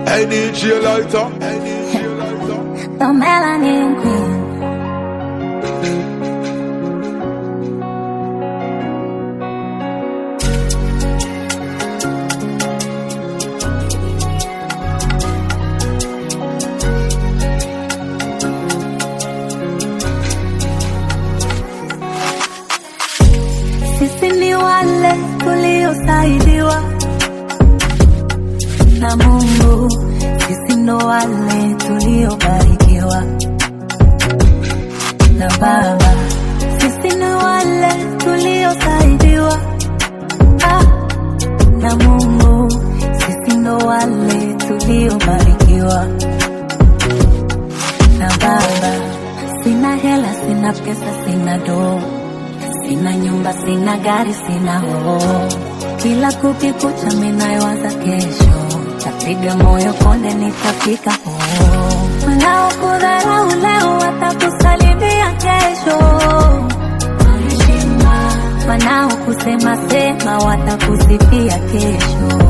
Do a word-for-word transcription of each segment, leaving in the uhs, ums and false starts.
Hey D J Lighter, hey D J Lighter. The Melanin Queen. Sisi ni wale tuliosaidiwa na Mungu, sisi ndo wale tuliobarikiwa na Baba. Sisi ni wale tuliosaidiwa ah, na Mungu, sisi ndo wale tuliobarikiwa na Baba. Sina hela, sina pesa, sina doo, sina nyumba, sina gari, sina hoo. Kila kukikucha minayowaza kesho, tapiga moyo konde nitafika hoo. Wanaokudharau leo watakusalimia kesho. Wanaokusema sema watakusifia kesho.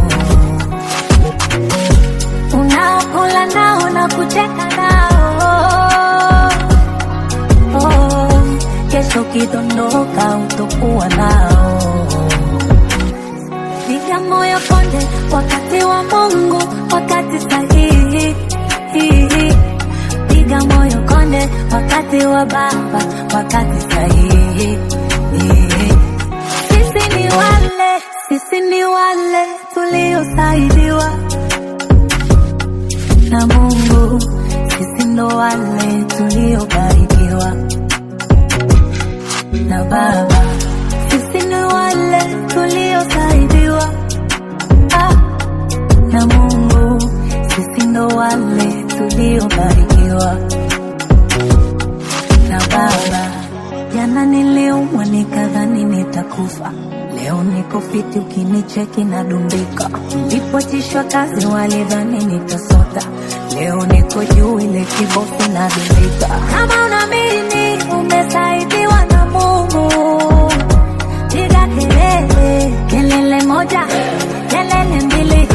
Unaokula nao na kucheka nao, oh, kesho kidondoka utakuwa nao. Piga moyo konde, wakati wa Mungu, wakati sahihi. Piga moyo konde, wakati wa Baba, wakati sahihi. Sisi ni wale, sisi ni wale tuliosaidiwa na Mungu, sisi ndo wale tuliobarikiwa na Baba. Sisi ni wale tuliosaidiwa ah, na Mungu, sisi ndo wale tuliobarikiwa na Baba. Jana niliumwa nikadhani nitakufa, leo niko fiti ukinicheki na dumbika. Nilipoachishwa kazi walidhani nitasota, leo niko juu ile kibofu na dumbika. Kama unaamini umesaidiwa na Mungu, piga kelele, kelele moja, kelele mbili.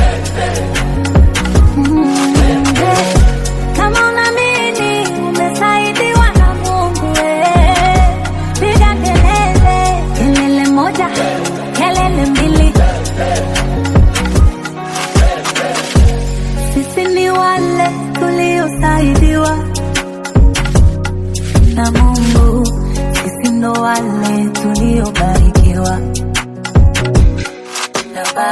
Mm, yeah. Kama unaamini umesaidiwa na Mungu, eh, piga kelele, kelele moja, kelele mbili. Sisi ni wale tuliosaidiwa na Mungu, sisi ndo wale tuliobarikiwa na Baba.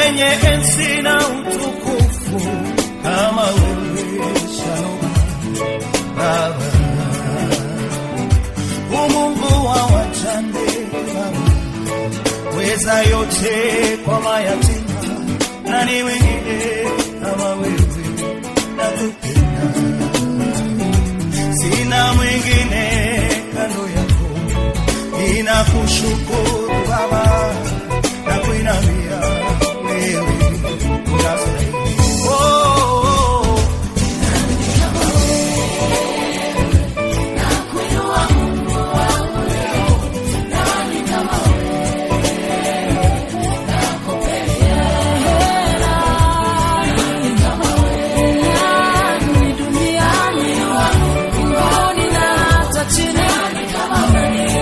mwenye enzi na utukufu kama wewe Shalom Baba. Umungu wa wajane Baba, weza yote kwa mayatima, nani wengine kama wewe nakupenda. Sina mwingine kando yako, ninakushukuru Baba, nakuinamia wewe unastahili. Oh, oh, oh. Nakuinua Mungu wangu leo, nani kama wewe, nakupenda. Nani kama wewe, nani duniani, mbinguni na hata chini, nani kama wewe.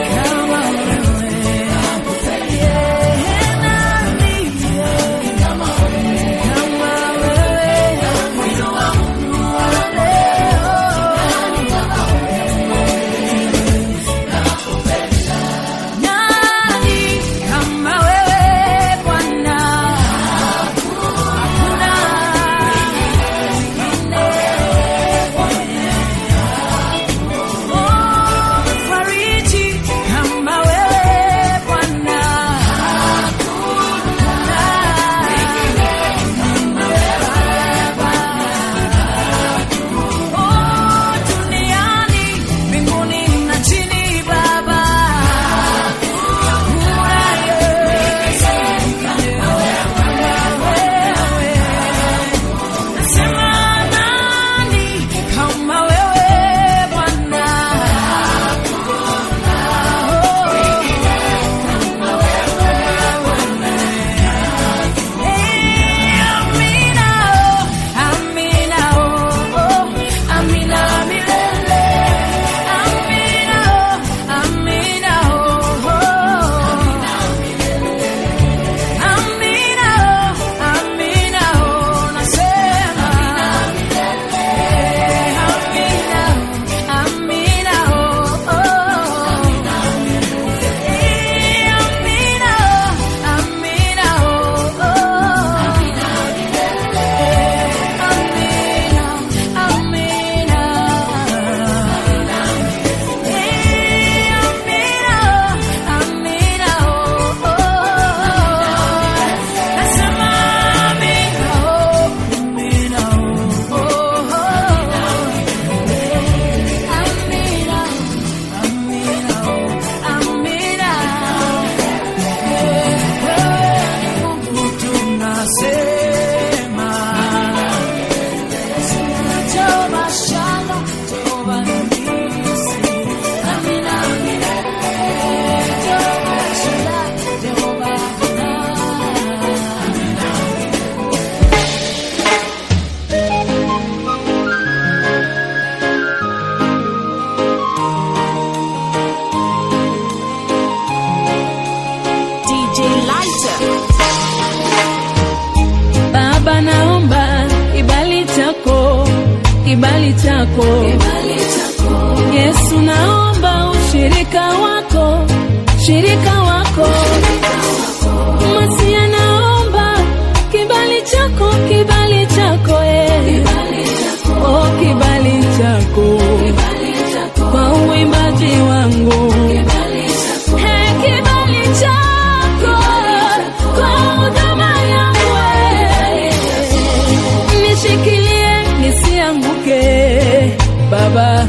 Kibali chako, kibali chako Yesu, naomba ushirika wako, shirika wako, Masia, naomba kibali chako, kibali chako eh, kibali chako, oh kibali chako, kibali chako kwa uimbaji wangu, kibali chako, hey, kibali chako kwa huduma yangu, nishikilie nisianguke Baba,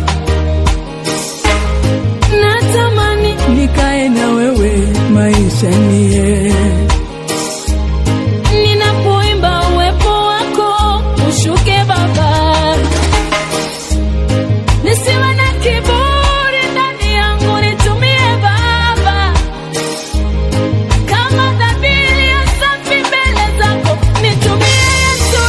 natamani nikae na wewe maisha nie, ninapoimba uwepo wako ushuke Baba, nisiwe na kiburi ndani yangu, nitumie Baba kama dhabihu ya safi mbele zako, nitumie Yesu.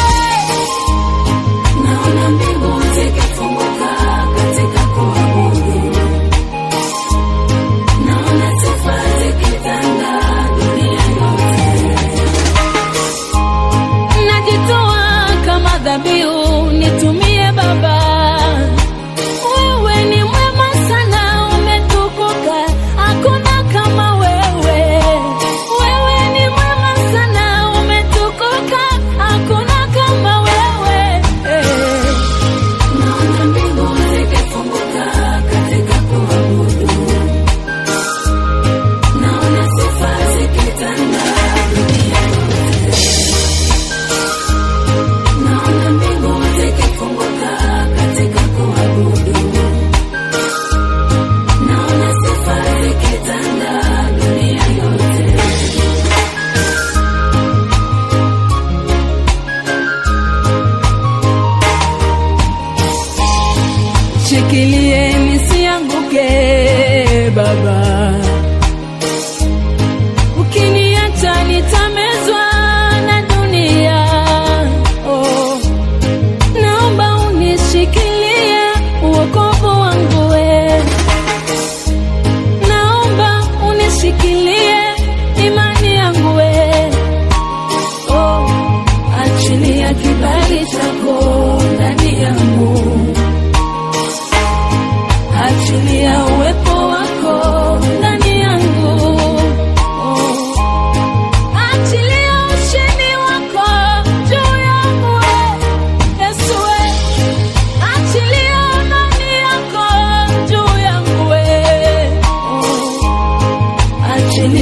Naona mbingu zikifunguka katika kuabudu, naona sifa zikitanda dunia yote.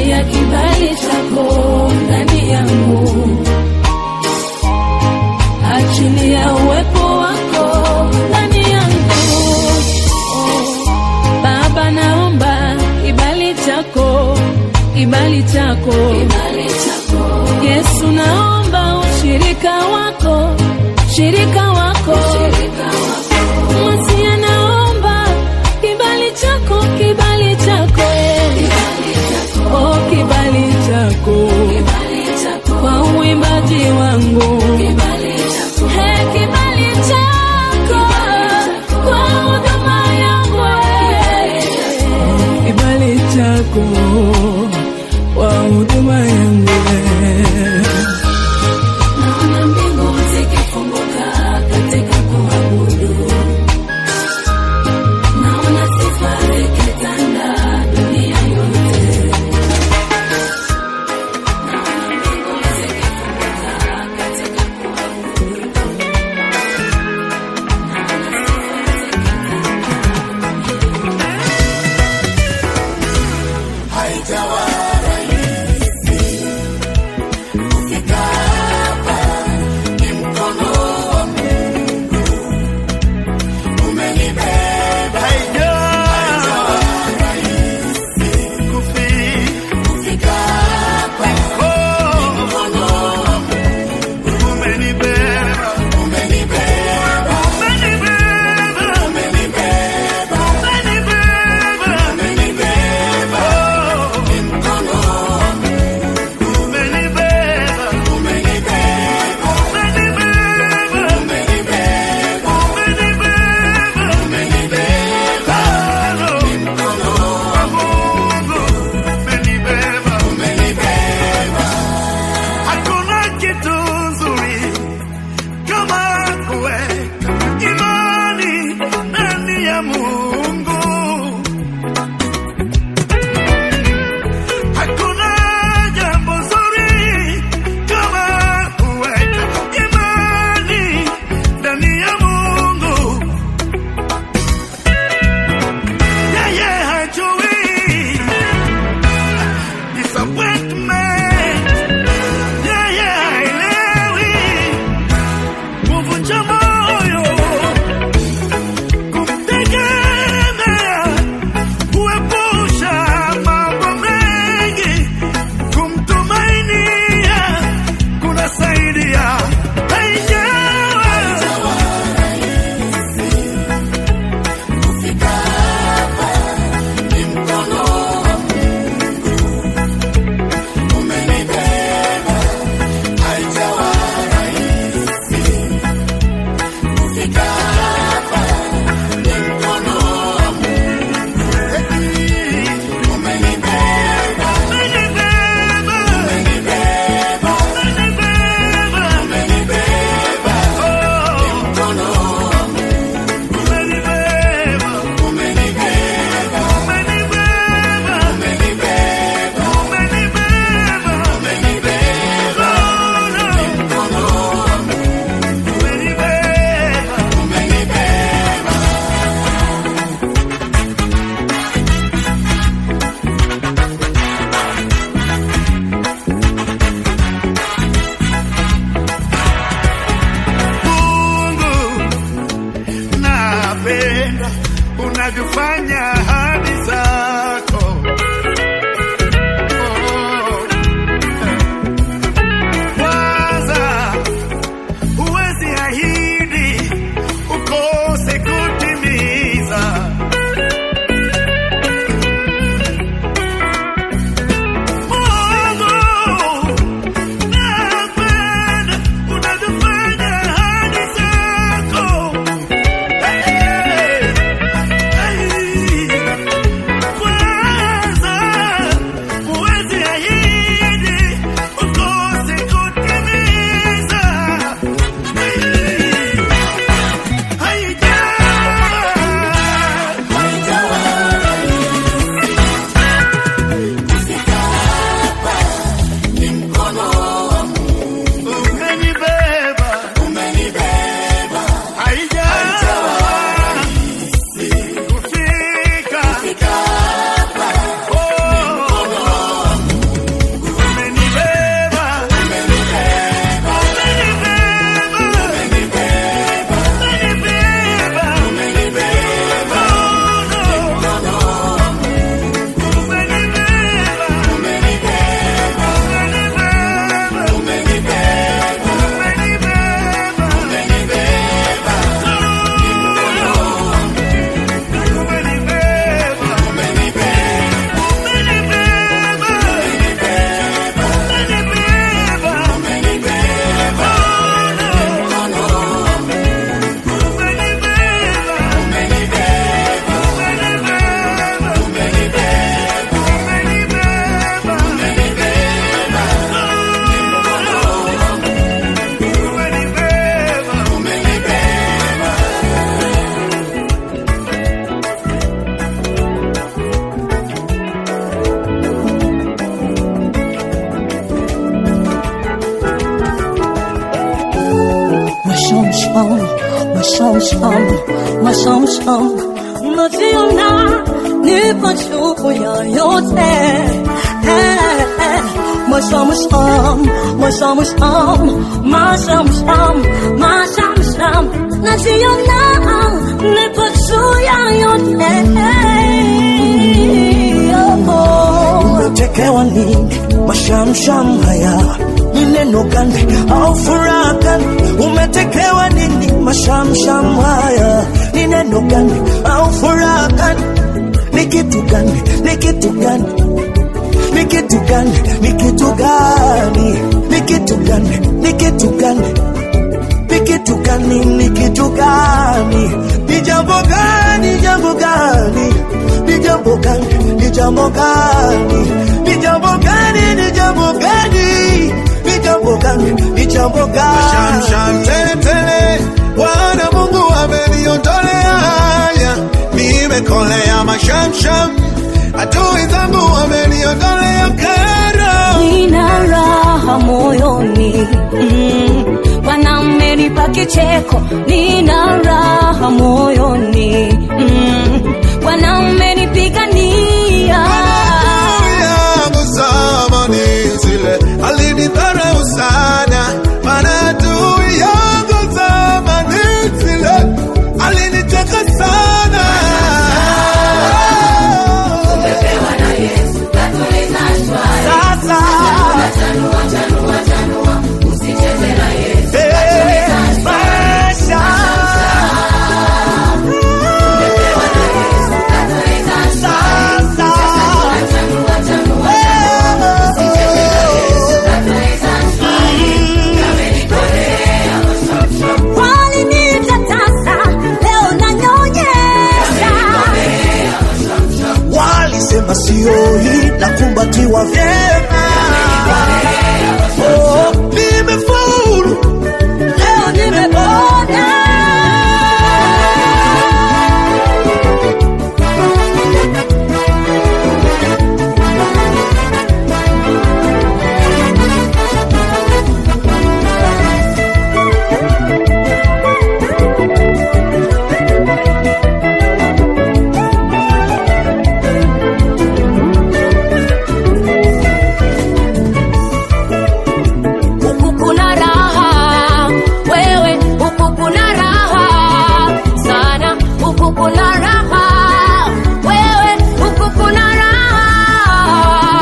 achilia kibali chako ndani yangu, achilia uwepo wako ndani yangu. Oh, Baba naomba kibali chako, kibali chako, kibali chako. Yesu naomba ushirika wako, shirika wako, shirika wako. Masia naomba kibali chako, kibali chako, kibali chako. Oh, kibali chako, kibali chako. Kwa uimbaji wangu, kibali chako. Hey, kibali chako, kwa huduma yangu, kibali chako, kwa huduma yangu. Naona mbingu zikifunguka katika kuabudu, naona sifa zikitanda dunia yote. Naona mbingu zikifunguka katika kuabudu, naona sifa zikitanda. Haijawa rahisi kufika hapa, ni mkono wa Mungu umenibeba. Haijawa rahisi kufika hapa, ni mkono wa Mungu umenibeba, umenibeba, umenibeba, umenibeba, umenibeba, umenibeba. Ni mkono wa Mungu umenibeba, umenibeba, umenibeba, umenibeba, umenibeba, umenibeba. Ni mkono wa Mungu umenibeba, umenibeba. Hakuna kitu nzuri kama kuweka imani ndani ya Mungu. Hakuna jambo zuri kama kuweka imani ndani ya Mungu. Yeye hajui disappointment, yeye haelewi kuvunja moyo, kumtegemea, kuepusha mambo mengi, kumtumainia kunasaidia. Haijawa rahisi kufika hapa, ni mkono wa Mungu sham, masham sham, masham sham. Najiona nipo juu ya yote. Masham sham, masham sham, masham sham, masham sham. Najiona nipo juu ya yote. Umetekewa nini? Mashamsham haya ni neno gani au furaha gani? Umetekewa nini? Mashamsham haya ni neno gani au furaha gani? Ni kitu gani? Ni kitu gani? Ni kitu gani? Ni kitu gani? Ni kitu gani? Ni kitu gani? Ni kitu gani? Ni kitu gani? Ni jambo gani? Jambo gani? Ni jambo gani? Ni jambo gani? Ni jambo gani? Ni jambo gani? Ni jambo gani? Ni jambo gani? Sham sham tele tele, Bwana Mungu ameniondolea haya, nimekolea masham sham, adui zangu ameniondolea kero. Nina raha moyoni, mm. Bwana amenipa kicheko. Nina raha moyoni, mm. Bwana amenipigania. Yangu zamani zile alinidharau sana, maana adui yangu zamani zile aliniteka sana. Umepewa na Yesu, katuliza shwari. Sasa Chanua, chanua, chanua, usicheze na Yesu, katuliza shwari. Umepewa na Yesu, katuliza shwari. Chanua, chanua, chanua, usicheze na Yesu, katuliza shwari. Amenikolea masham-sham. Walinitatasa, leo nanyonyesha. walisema sio hii na kumbatiwa vyema. Oh, nimefaulu. Leo nimepona. Huku kuna raha, wewe, huku kuna raha sana. Huku kuna raha, wewe, huku kuna raha.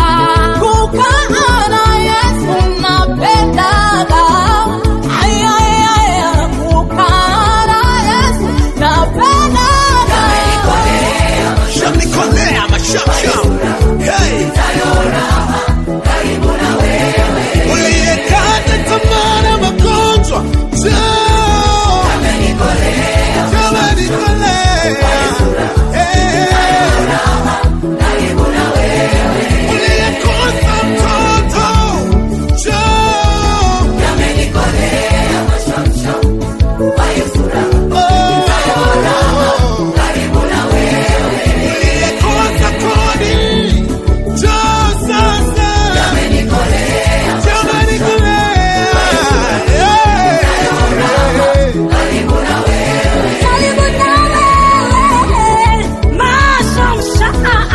Kukaa na Yesu napendaga. Ay, ay, ay, kukaa na Yesu napendaga. Shanikolea masham sham. Hey, Karibu na wewe. uliyekata tamaa na magonjwa, njoo. Amenikolea. Amenikolea. Hey, Karibu na wewe. uliyekosa mtoto, njoo. Amenikolea masham-sham. Kwa Yesu raha. Oh, Karibu na wewe. uliyekosa kodi, njoo sasa. Amenikolea. Amenikolea. Yeah. Karibu na wewe. Karibu na wewe, masham-sham.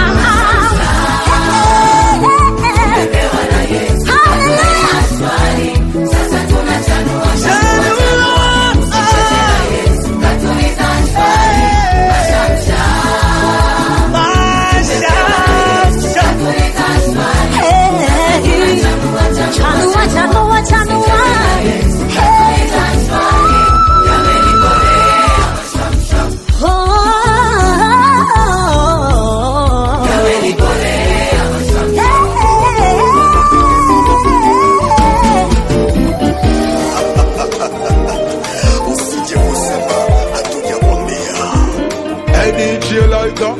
Umepewa na Yesu, katuliza shwari. Sasa tunachanua, chanua. Usicheze na Yesu, katuliza shwari. Masham-sham. Mashamsham. Katuliza shwari. Chanua, chanua, Chanua, chanua, chanua. katuliza shwari. Amenikolea masham-sham. Oh. Amenikolea masham-sham. Usije kusema hatujakwambia. Hey, D J Lighter.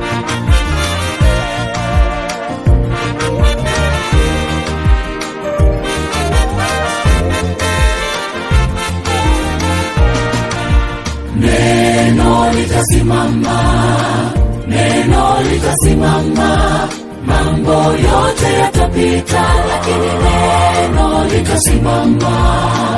Neno litasimama, neno litasimama, mambo yote yatapita, lakini neno litasimama.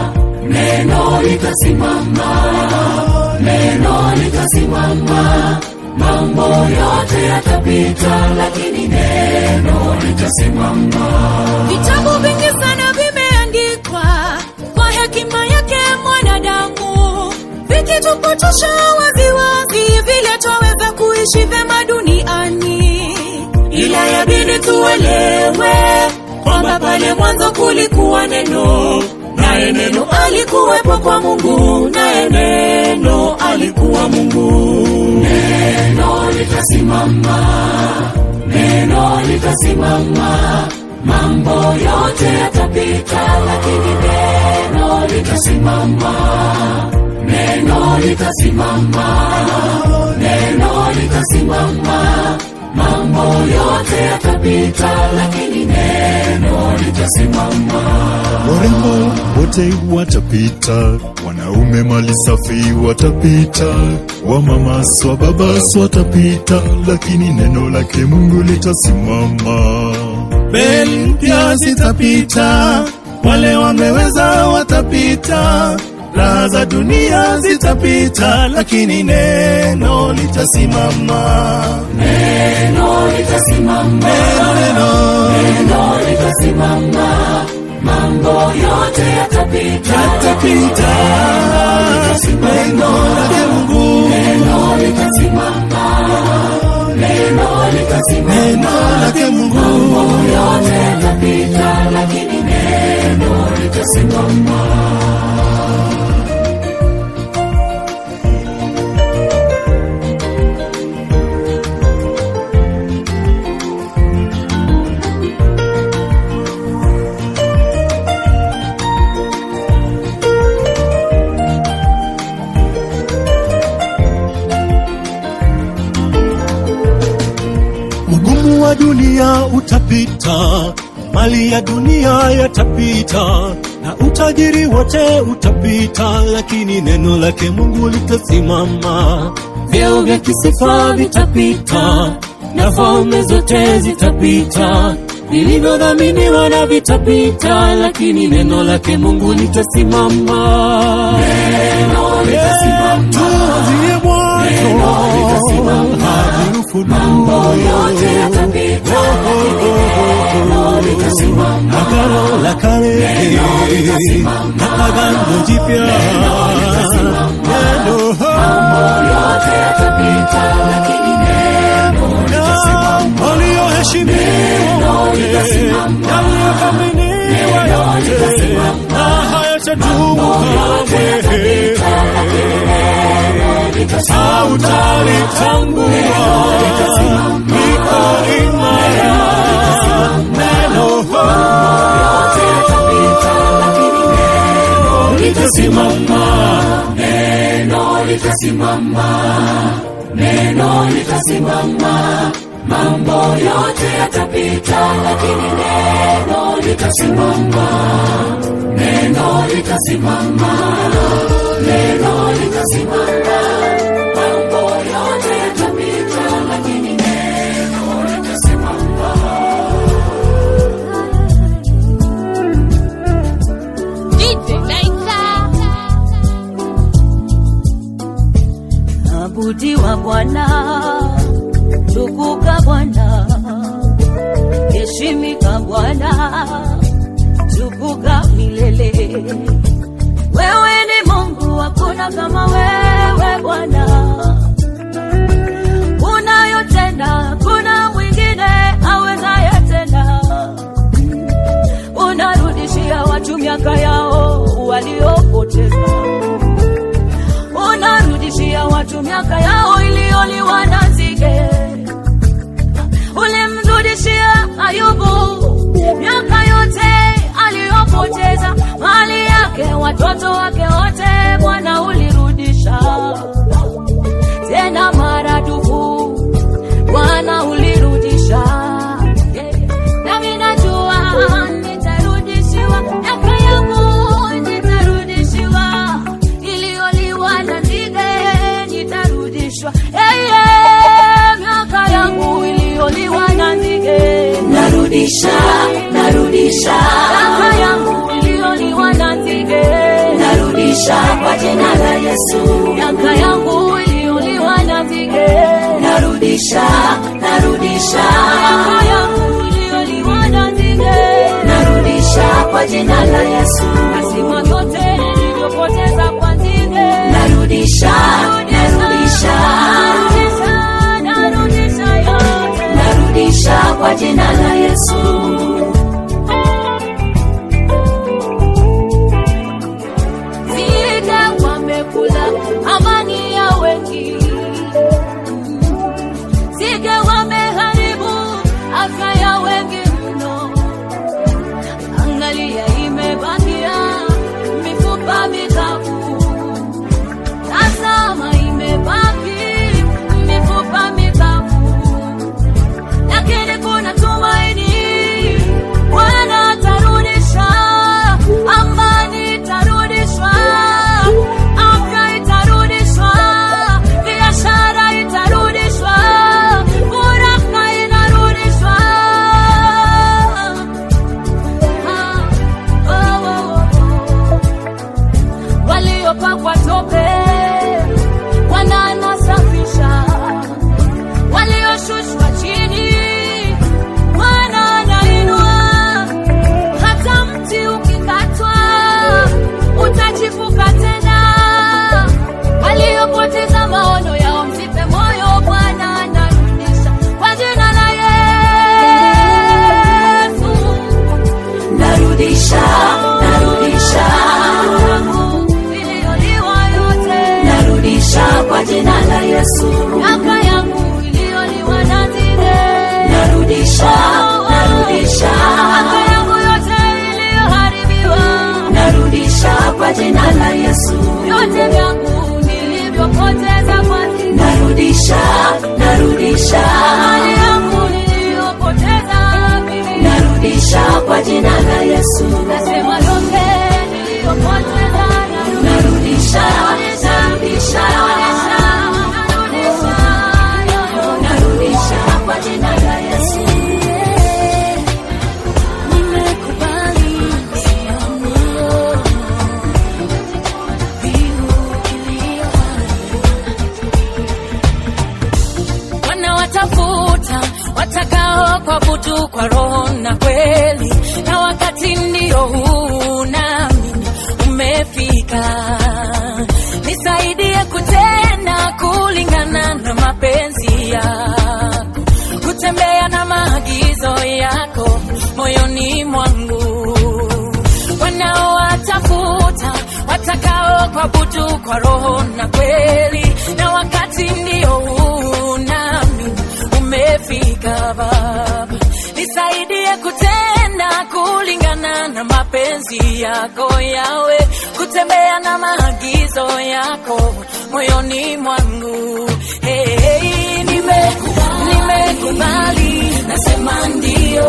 neno litasimama, neno litasimama. Mambo yote yatapita, lakini neno litasimama. Vitabu vingi sana vimeandikwa kwa hekima yake mwanadamu, vikitupotosha waziwazi vile twaweza kuishi vema duniani. Ila yabidi tuelewe kwamba pale mwanzo kulikuwa neno, naye neno alikuwepo kwa Mungu, naye neno alikuwa Mungu. Neno litasimama, neno litasimama. Mambo yote yatapita, lakini neno litasimama, neno litasimama, neno litasimama. Mambo yote yatapita, lakini neno litasimama. Warembo wote watapita, wanaume mali safi watapita, wamama swa baba watapita, lakini neno lake Mungu litasimama. Beli pia zitapita, wale wameweza watapita, raha za dunia zitapita, lakini neno litasimama. Neno litasimama, Neno, neno litasimama. Mambo yote yatapita, yatapita, neno lake Mungu, neno litasimama, neno litasimama. neno lake Mungu. Mambo yote yatapita, lakini neno litasimama. Ugumu wa dunia utapita, mali ya dunia yatapita, na utajiri wote utapita, lakini neno lake Mungu litasimama. Vyeo vya kisifa vitapita, na falme zote zitapita, vilivyodhaminiwa na vitapita, lakini neno lake Mungu litasimama. Neno litasimama, Tuanzie mwanzo hadi ufunuo. mambo yote yatapita, lakini neno litasimama. Agano la kale na agano jipya, neno yote yatapita, lakini neno litasimama. walioheshimiwa yaliyothaminiwa yote na hayatadumu kamwe. Hautalitangua, liko imara, neno Yote yatapita, lakini neno litasimama. Neno litasimama, neno litasimama. Mambo yote yatapita, lakini neno litasimama, neno litasimama, neno litasimama. Mambo yote yatapita, lakini neno litasimama. Abudiwa Bwana, tukuka Bwana, heshimika Bwana, tukuka milele. Wewe ni Mungu, hakuna kama wewe Bwana. Unayotenda, kuna mwingine awezaye tena. Unarudishia watu miaka yao waliopoteza. Unarudishia watu miaka yao iliyoliwa na nzige. Ulimrudishia Ayubu miaka yote aliyopoteza, mali yake, watoto wake wote, Bwana ulirudisha tena maradufu. Bwana ulirudisha, nami najua nitarudishiwa miaka yangu, nitarudishiwa iliyoliwa na nzige, nitarudishwa hey, yeah, miaka yangu iliyoliwa na nzige. Narudisha, narudisha, Miaka yangu iliyoliwa na nzige. narudisha. Yesu. Miaka yangu iliyoliwa na nzige, narudisha, narudisha. Miaka yangu iliyoliwa na nzige, narudisha kwa jina la Yesu. Nasima zote nilivyopoteza kwa nzige, narudisha, narudisha. Narudisha, narudisha yote, narudisha kwa jina la Yesu. Nzige wamekula amani ya wengi, nzige wameharibu afya ya wengi mno. Angalia, imebakia mifupa mikavu, tazama imebaki mifupa mikavu, lakini kuna tumaini. Bwana atarudisha amani, itarudishwa afya, itarudishwa biashara, itarudishwa furaha, inarudishwa. Ah, oh, oh, oh. Waliopakwa tope wananasafisha, walioshushwa chini Bwana anainua. Hata mti ukikatwa utachipuka tena. Waliopoteza maono yao msife moyo, Bwana anarudisha kwa jina la Yesu. Narudisha, narudisha. Iliyoliwa yote, narudisha kwa jina la Yesu. miaka yangu iliyoliwa na nzige, narudisha, narudisha. miaka yangu yote iliyoharibiwa, narudisha kwa jina la Yesu. yote vyangu nilivyopoteza kwa nzige, narudisha, narudisha. mali yangu niliyopoteza mimi, narudisha kwa jina la Yesu. nasema yote niliyopoteza narudisha, narudisha, narudisha. narudisha kwa jina la Yesu. Nimekubali siamua wanawatafuta watakao kuabudu kwa roho na kweli, na wakati ndio huu nami umefika. Nisaidie kutenda kulingana na mapenzi yako, kutembea na maagizo yako moyoni mwangu. Wanaowatafuta watakao kuabudu kwa roho na kweli, na wakati ndio huu nami umefika. Baba, nisaidie kutenda kulingana na mapenzi yako yawe, kutembea na maagizo yako moyoni mwangu. Hey, hey, nimekubali, nimekubali, nasema ndio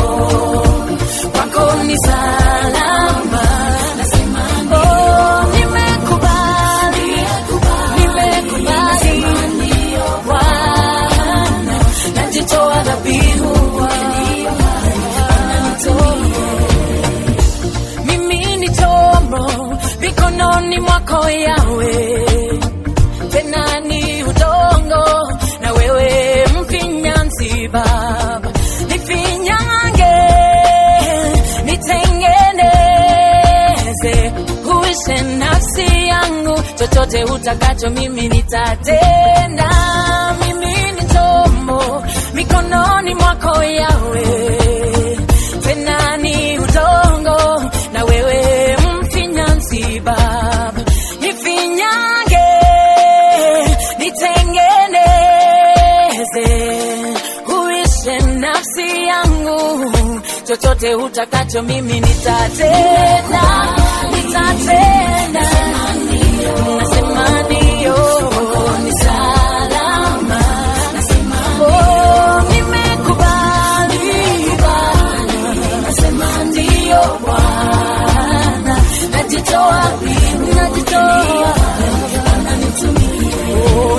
kwako ni salama, nasema ndio. Oh, nimekubali, nimekubali, Bwana, najitoa dhabihu. Mimi ni chombo mikononi mwako Yawe, tena ni udongo na wewe mfinyanzi. Baba, nifinyange, nitengeneze, huishe nafsi yangu, chochote utakacho mimi nitatenda. Mimi ni chombo mikononi mwako Yawe, tena ni udongo na wewe mfinyanzi. Baba, nifinyange, nitengeneze, huishe nafsi yangu, chochote utakacho mimi nitatenda, nitatenda. Nasema ndio, ni salama. Oh, nimekubali Bwana, nasema ndio Bwana, najitoa, najitoa, nitumie. Oh,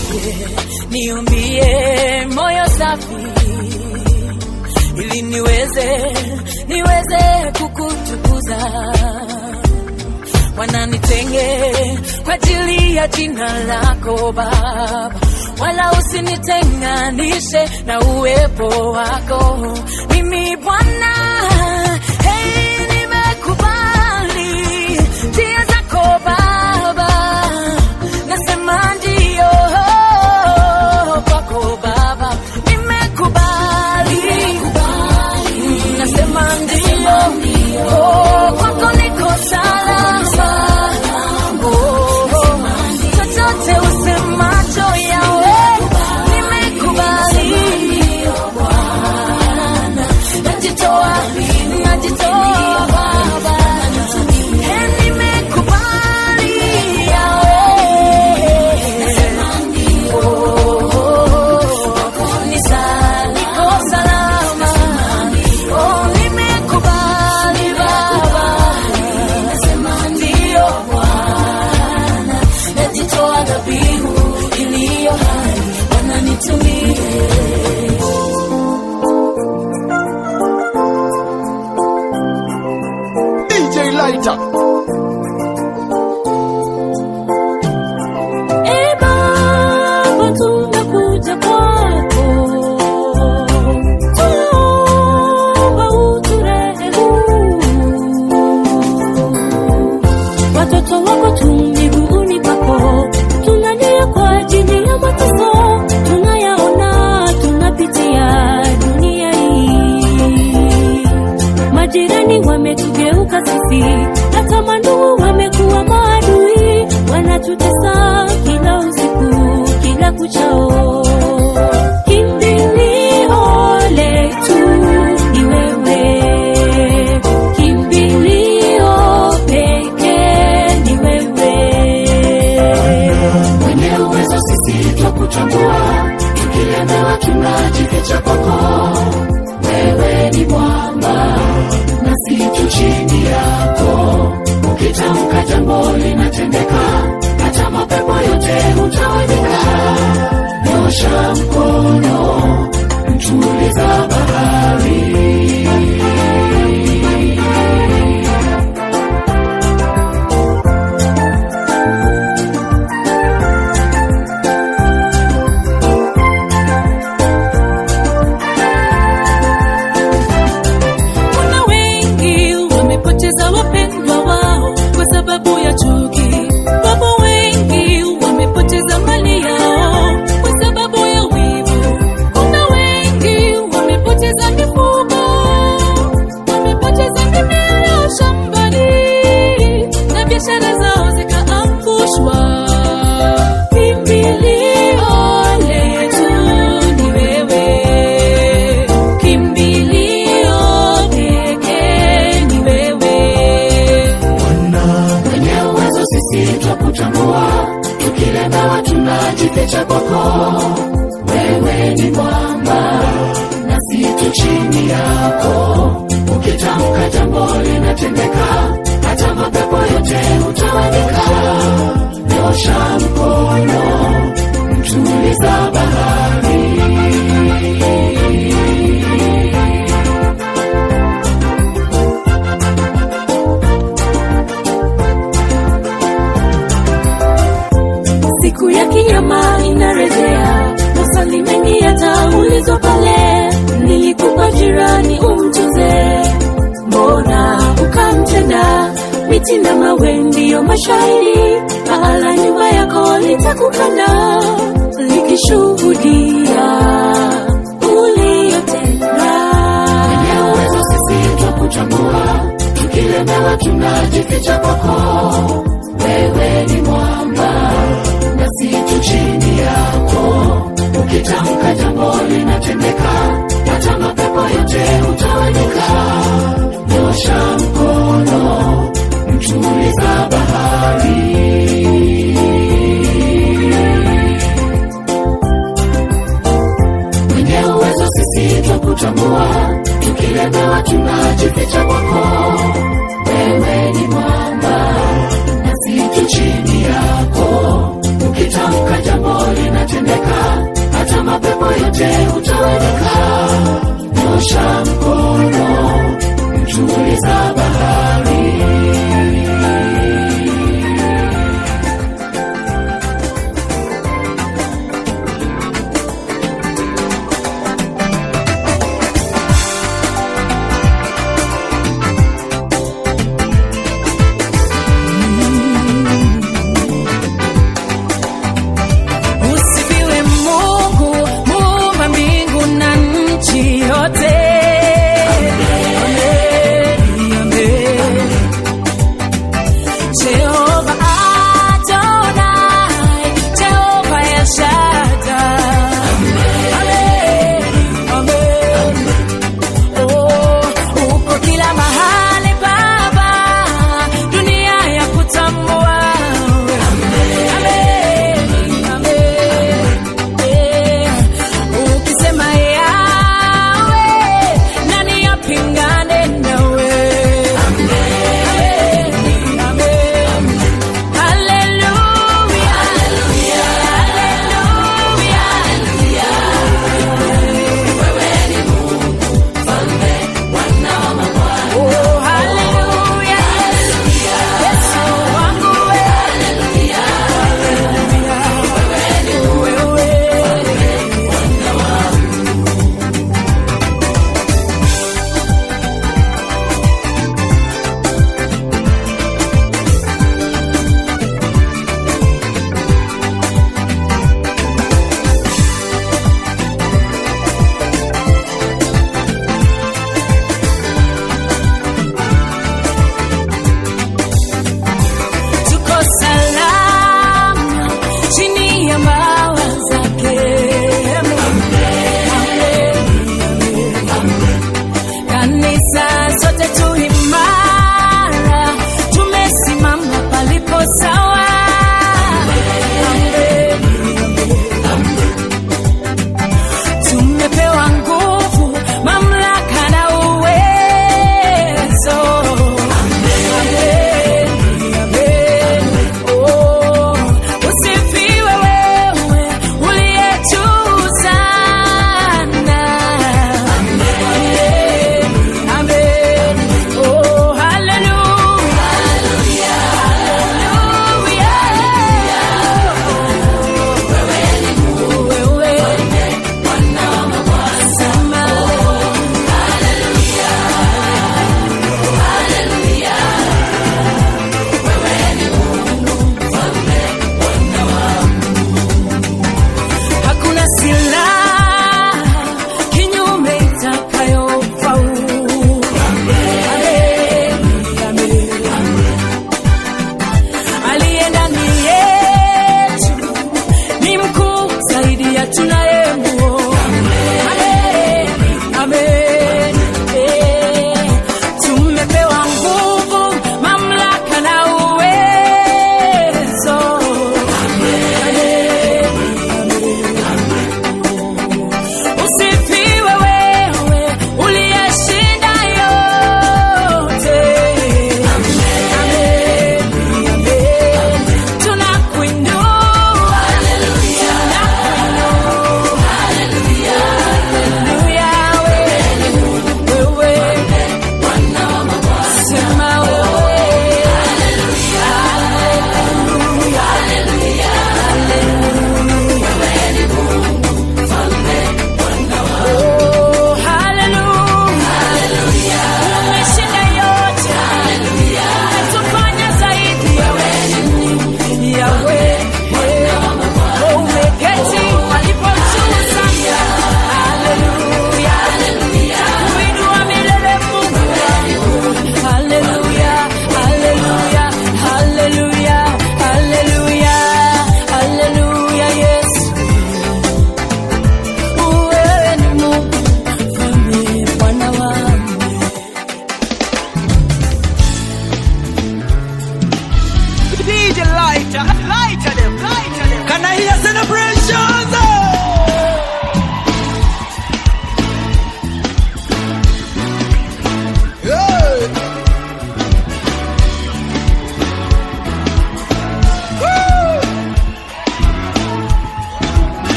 niumbie moyo safi ili niweze, niweze kukutukuza. wananitenge kwa ajili ya jina lako Baba, wala usinitenganishe na uwepo wako. Mimi Bwana, hey, nimekubali njia zako Baba, nasema ndio kwako Baba, nimekubali, nasema ndio, oh, kwako niko salama, oh, chochote usemacho yawe, nimekubali, najitoa, najitoa Baba, eh, nimekubali yawe, nasema ndio, niko salama, oh, nimekubali Baba, nasema ndio Bwana, najitoa dhabihu iliyo hai, wananitumie. D J Lighter. Eh, Baba, tunakuja kwako, tunaomba uturehemu. Watoto wako tu miguuni pako, tunalia kwa ajili ya mateso tunayaona tunapitia dunia hii. Majirani wametugeuka sisi, hata mandugu wamekuwa maadui, wanatutesa kila usiku, kila kuchao. Kimbilio letu ni wewe, kimbilio pekee ni wewe. Mwenye uwezo sisi twakutambua, tukilemewa tunajificha kwako. Wewe ni mwamba, nasi tu chini yako. Ukitamka jambo linatendeka, hata mapepo yote hutawanyika. Nyosha mkono, mtuliza bahari. Kuna wengi wamepoteza wapendwa wao kwa sababu ya chuki. Wapo wengi wamepoteza mali yao kwa sababu ya wivu. Kuna wengi wamepoteza mifugo, wamepoteza mimea yao shambani, na biashara zao zikaangushwa. Kimbilio letu ni wewe, kimbilio pekee ni wewe. Mwenye uwezo sisi twakutambua, tukilemewa tunajificha kwako. Wewe ni mwamba, nasi tu chini yako. Ukitamka jambo linatendeka, hata mapepo yote hutawanyika. Nyosha mkono, mtuliza bahari. Siku ya kiyama inarejea, maswali mengi yataulizwa pale. Nilikupa jirani umtunze, mbona ukamtenda? Miti na mawe ndiyo mashahidi, pahala nyumba yako litakukana, likishuhudia uliyotenda. Mwenye uwezo sisi twakutambua, tukilemewa tunajificha kwako. Wewe ni mwamba, nasi tu chini yako. Ukitamka jambo linatendeka, hata mapepo yote hutawanyika. Nyosha mkono, mtuliza bahari. Mwenye uwezo sisi twakutambua, tukilemewa tunajificha kwako. Wewe ni mwamba, nasi tu chini yako. Ukitamka jambo linatendeka, hata mapepo yote hutawanyika. Nyosha mkono, mtuliza bahari.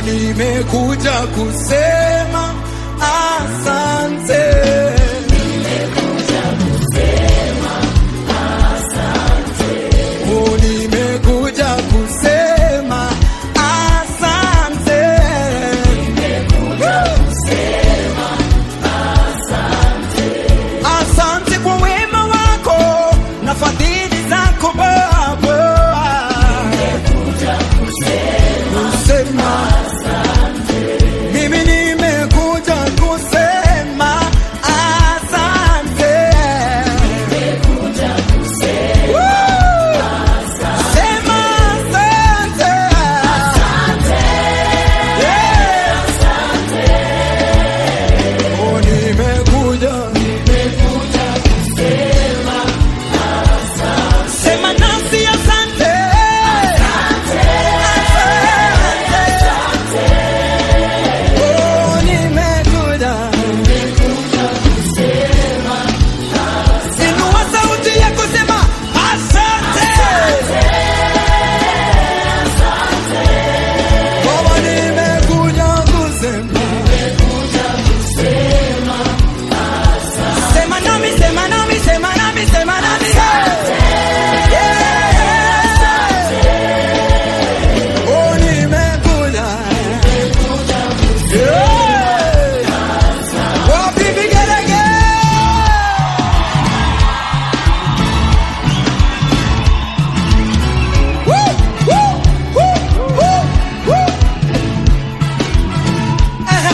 nimekuja kusema asante. Oh, nimekuja kusema asante. Asante kwa wema wako na fadhili zako Baba. Nimekuja kusema mimi nimekuja kusema asante. Nimekuja kusema asante. Sema asante. Asante. Yeah. Asante. Oh, nimekuja nimekuja kusema asante. Sema nasi asante. Asante. Asante. Oh, nimekuja nimekuja kusema asante. Inua sauti yako sema asante. Asante. Baba, nimekuja kusema nimekuja kusema asante. Sema nami, sema nami, sema nami, sema nami. Yeah. Oh, nimekuja nimekuja kusema wapi vigerege? Woo, woo, woo, woo, woo. Aha.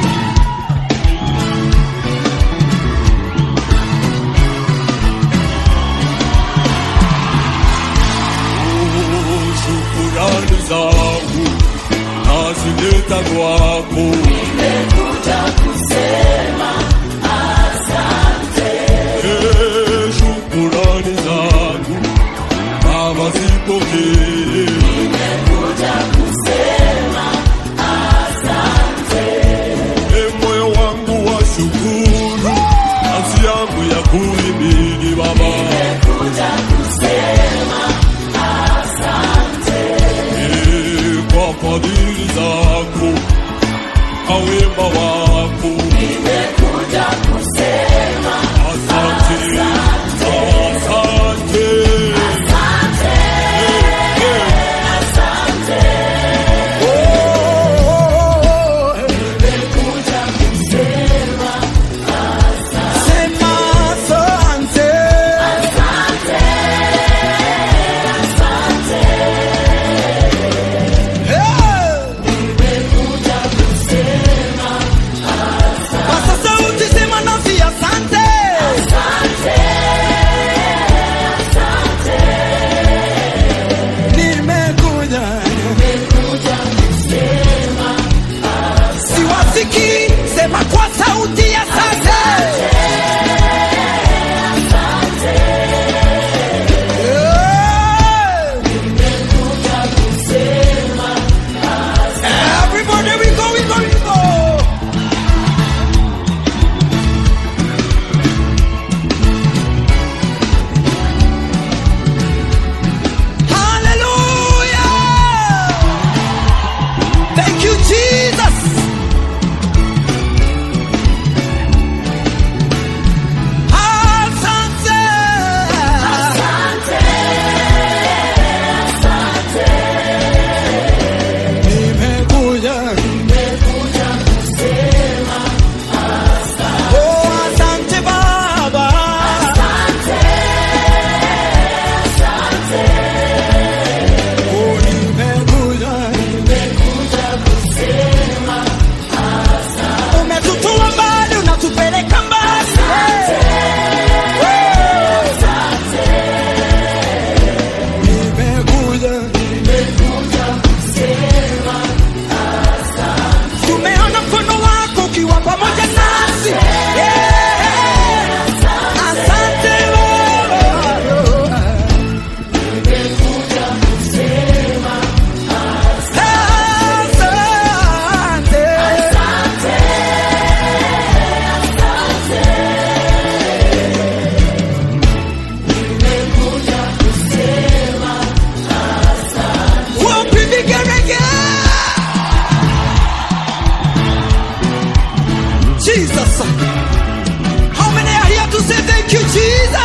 Shukurani zangu nazileta kwako. Nimekuja kusema asante. Shukurani zangu Baba zipokee. Nimekuja kusema asante. Moyo wangu wa shukuru, nafsi yangu ya kuhimidi Baba. Nimekuja kusema kwa fadhili zako na wema wako. Nimekuja kusema asante. Asante. Asante. Asante. Oh, nimekuja kusema asante. Sema asante. Asante. Asante. Yeah. Nimekuja kusema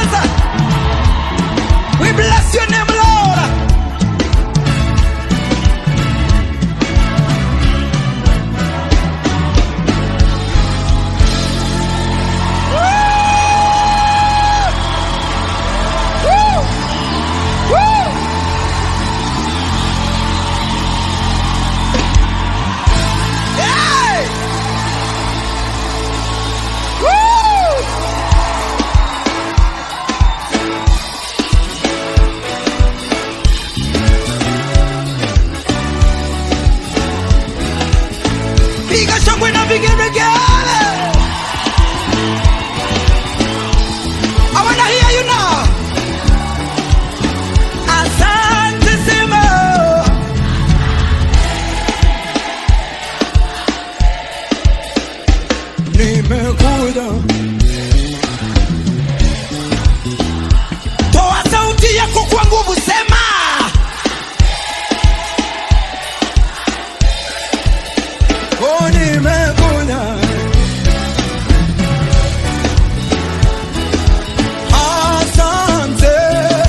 Jesus. We bless your name, Lord. Piga shangwe na vigeregele. I wanna hear you now. Asante sema. Nimekuja. Toa sauti yako kwa nguvu, sema. Oh, nimekuja. Asante.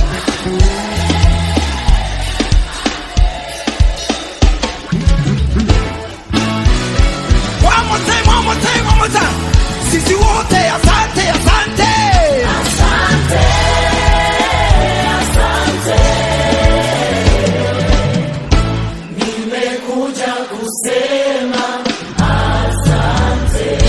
One more time, one more time, one more time. Sisi wote, asante, asante. Asante, asante. Nimekuja kusema asante.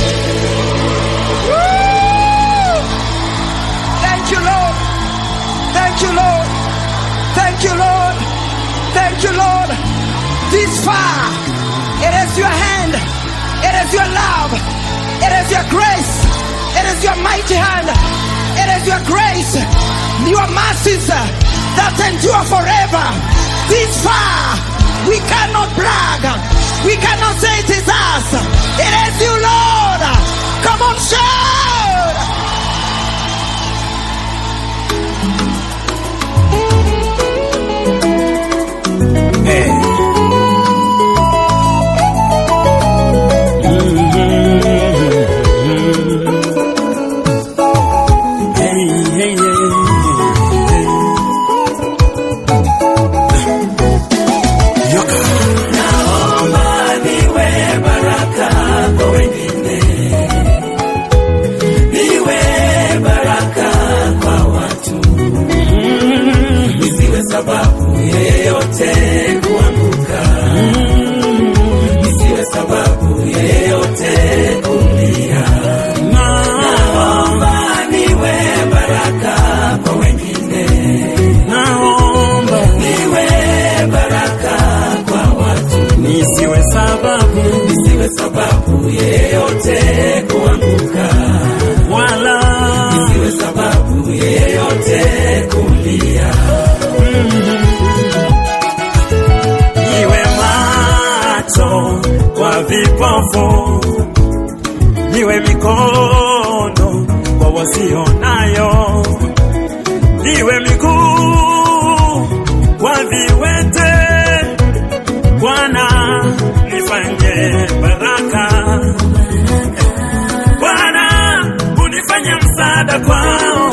Woo! Thank you, Lord. Thank you, Lord. Thank you, Lord. Thank you, Lord. This far, it is your hand. It is your love. It is your grace. It is your mighty hand. It is your grace. Your mercies that endure forever. This far, we cannot brag. We cannot say it is us. It is you, Lord. Come on, shout. Hey. Sababu yeyote kuanguka, nisiwe sababu yeyote kulia. Naomba niwe baraka kwa wengine, naomba niwe baraka kwa watu, nisiwe sababu, nisiwe sababu yeyote kuanguka, wala nisiwe sababu yeyote kulia. Niwe macho kwa vipofu, niwe mikono kwa wasionayo, niwe miguu kwa viwete. Bwana nifanye baraka, Bwana unifanye msaada kwao.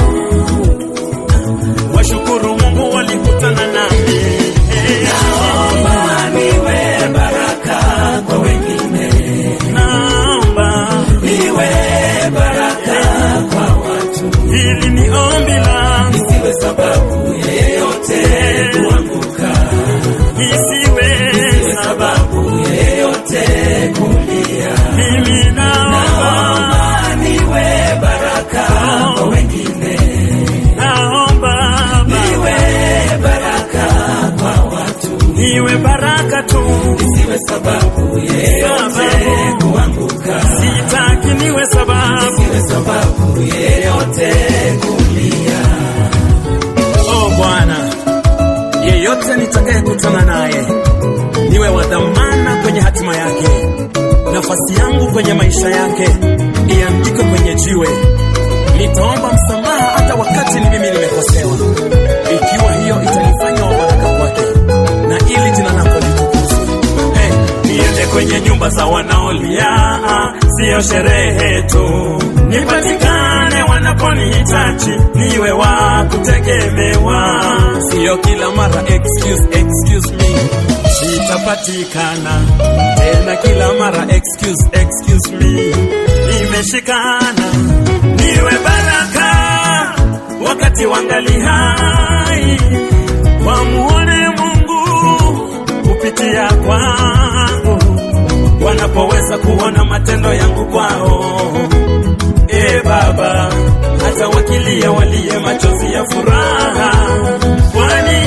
Washukuru Mungu walikutana nami. Naomba niwe baraka kwa wengine, naomba niwe baraka kwa watu. Hili ni ombi langu, nisiwe sababu yeyote kuanguka, nisiwe sababu yeyote kulia. Mimi naomba niwe baraka kwa wengine, naomba niwe baraka kwa watu, niwe baraka tu, nisiwe sababu yeyote kuanguka. Sitaki niwe sababu, nisiwe sababu yeyote kulia. Oh Bwana, yeyote nitakaye kutana naye niwe wa dhamana kwenye hatima yake. Nafasi yangu kwenye maisha yake iandikwe kwenye jiwe. Nitaomba msamaha hata wakati ni mimi nimekosewa, ikiwa hiyo itanifanya wa baraka kwake na ili jina lako litukuzwe. Hey, niende kwenye nyumba za wanaolia, sio sherehe tu. nipatikane wanaponihitaji, niwe wa kutegemewa. Sio kila mara excuse, excuse me, nitapatikana tena kila mara excuse, excuse me, nimeshikana. Niwe baraka wakati wangali hai, wamuone Mungu kupitia kwangu, wanapoweza kuona matendo yangu kwao. E Baba, hata wakilia walie machozi ya furaha, kwani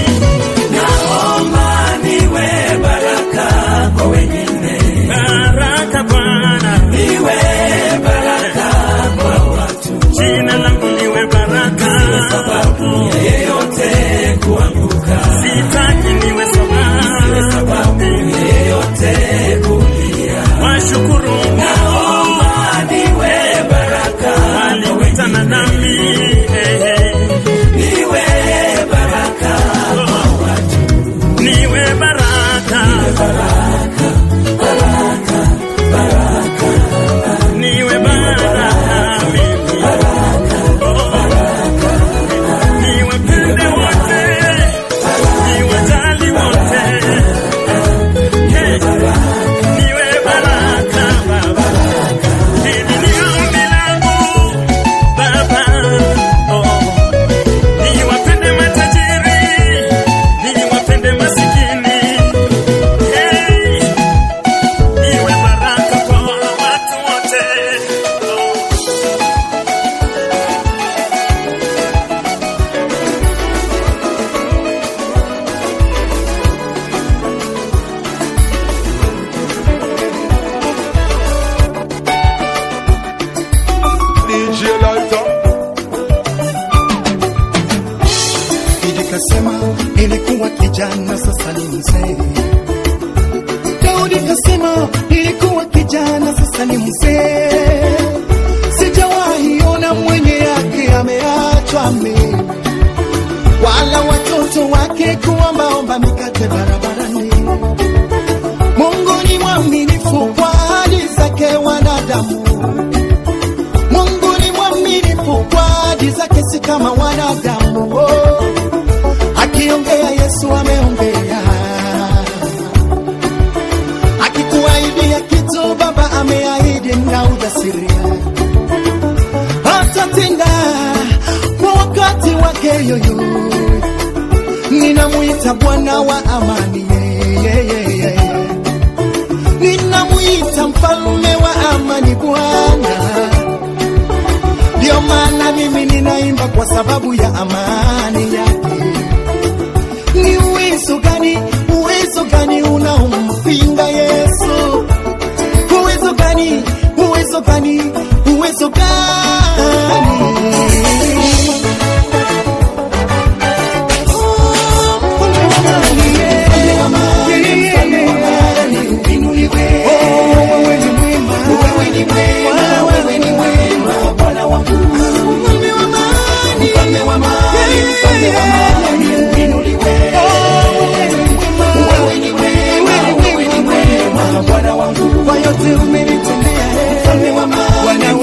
naomba niwe baraka kwa wengine. Baraka Bwana, niwe baraka kwa watu. Jina langu niwe baraka, siwe sababu ya yeyote kuanguka. Sitaki niwe sababu, siwe sababu ya yeyote kulia. Washukuru naomba niwe baraka, alikutana nami, hey, hey. Niwe baraka kwa watu, niwe baraka, niwe baraka, baraka, baraka, niwe baraka mimi, baraka, baraka, niwe pende wote, niwe jali wote, hey, niwe baraka Baba, hili ni ombi langu Baba, oh, niwapende matajiri, niwapende masikini, hey, niwe baraka kwa watu wote, oh. D J Lighter. Daudi kasema nilikuwa kijana sasa ni mzee. Daudi kasema nilikuwa kijana sasa ni mzee. Sijawahi ona mwenye yake ameachwa mimi, wala watoto wake kuombaomba mikate barabarani. Mungu ni mwaminifu kwa ahadi zake wanadamu. Mungu ni mwaminifu kwa ahadi zake si kama wanadamu. Oh, akiongea Yesu ameongea. Akikuahidia kitu Baba ameahidi na ujasiri. Atatenda kwa wakati wake yoyo. Ninamuita Bwana wa amani, yeah, yeah, yeah. Ninamuita mfalme wa amani Bwana. Ndio maana mimi ninaimba kwa sababu ya amani yake. Ni uwezo gani, uwezo gani unaompinga Yesu? Uwezo gani, uwezo gani, uwezo gani? Kwa yote umenitendea, mfalme wa amani,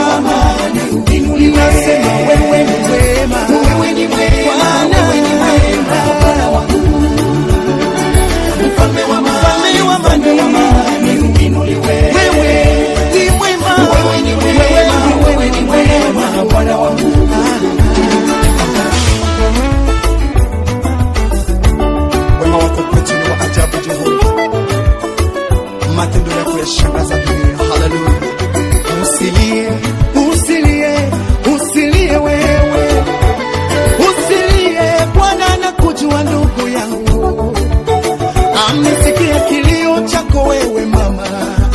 ninasema wewe ni mwema, wewe ni mwema, wewe ni mwema, Bwana wangu, mfalme wa amani, uinuliwe, wewe ni mwema, wewe ni mwema, wewe ni mwema, Bwana wangu. Wema wako kwetu ni wa ajabu Jehova, matendo yako yashangaza dunia. Haleluya. Usilie, usilie, usilie wewe, usilie, Bwana anakujua ndugu yangu. Amesikia kilio chako wewe mama.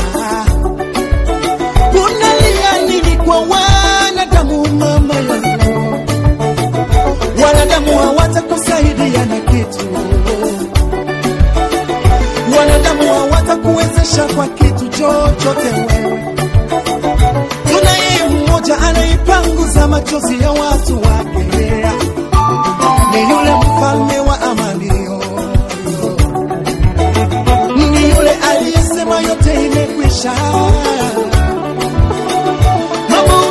Unalia nini kwa wanadamu mama yangu? Wanadamu hawatakusaidia na kitu. Wanadamu hawatakuwezesha kwa kitu chochote wewe. Tunaye mmoja anaipanguza machozi ya watu wake. Ni yule mfalme wa amani. Ni yule aliyesema yote imekwisha. Mambo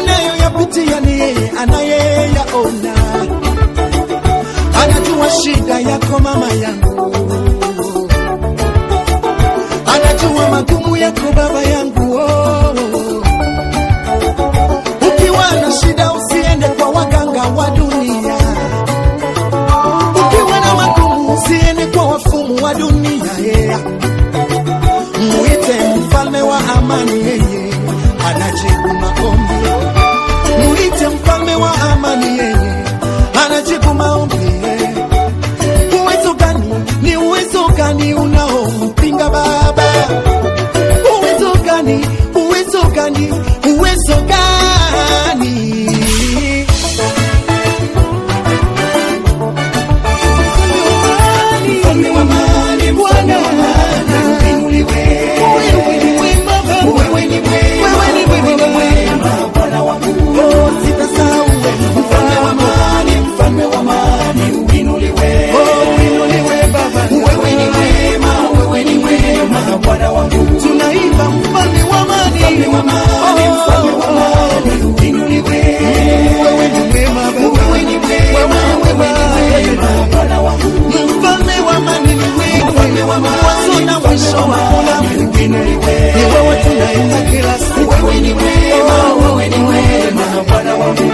yako baba yangu oh. Ukiwa na shida usiende kwa waganga wa dunia, ukiwa na magumu usiende kwa wafumu wa dunia yeah. Muite mfalme wa amani, yeye anajibu maombi. Muite mfalme wa amani, yeye anajibu maombi yeah. Uwezo gani, ni uwezo gani unaompinga baba? Uwezo gani, uwezo gani, uwezo gani? Mfalme wa amani, Bwana uinuliwe. Wewe ni mwema Baba, wewe ni mwema Bwana wangu. Oh, sitasahau wewe. Mfalme wa amani, mfalme wa amani uinuliwe. Oh, uinuliwe Baba. Wewe ni mwema, wewe ni mwema Bwana wangu. Tunaimba mfalme wa amani, mfalme wa amani, mfalme wa amani uinuliwe. Wewe ni mwema Baba, wewe ni mwema, wewe ni mwema Bwana wangu. Mfalme wa amani ni wewe, mfalme wa amani, mwanzo na mwisho hakuna mwingine. Ni wewe tunaimba kila siku. Wewe ni mwema, wewe ni mwema Bwana wangu.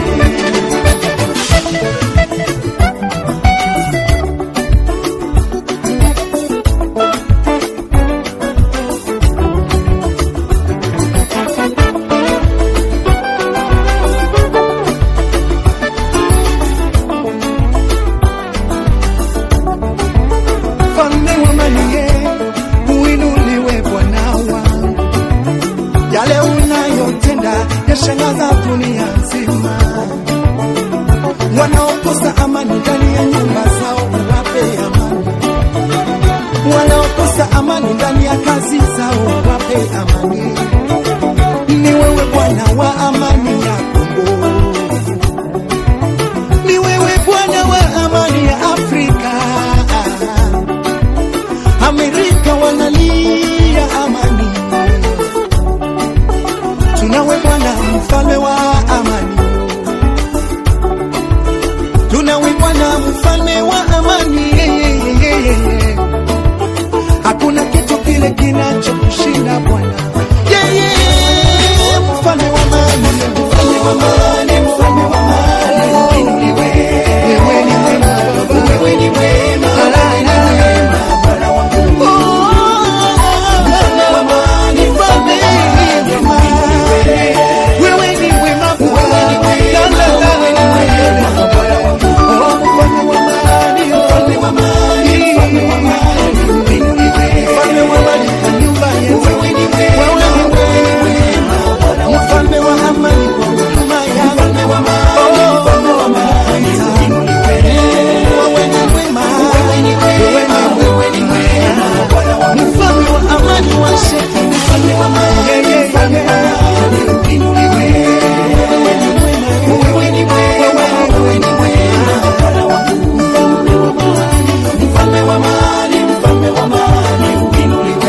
Yale unayotenda yashangaza dunia nzima. Wanaokosa amani ndani ya nyumba zao wape amani, wanaokosa amani ndani ya kazi zao wape amani. Ni wewe Bwana wa amani ya Kongo, ni wewe Bwana wa amani ya Afrika. Amerika wanalia amani, tunawe Bwana mfalme wa amani, tunawe Bwana mfalme wa amani. Hakuna kitu kile kinachokushinda Bwana. Yeye mfalme wa amani, mfalme wa amani, mfalme wa amani uinuliwe. Wewe ni mwema Baba, wewe ni mwema Bwana wangu. Mfalme wa amani, mfalme wa amani, wewe ni mwema Bwana, wewe ni mwema Bwana wangu. Mfalme wa amani, mfalme wa amani, mfalme wa amani uinuliwe. Mfalme wa amani kwa nyumba yetu, wewe ni mwema, wewe ni mwema Bwana wangu. Mfalme wa amani kwa huduma yangu, mfalme wa amani, mfalme wa amani uinuliwe. Wewe ni mwema, wewe ni mwema, wewe ni mwema Bwana wangu. Mfalme wa amani wa sheki, mfalme wa amani, mfalme wa amani uinuliwe. Wewe ni mwema, wewe ni mwema, wewe ni mwema Bwana wangu. Mfalme wa amani, mfalme wa amani uinuliwe.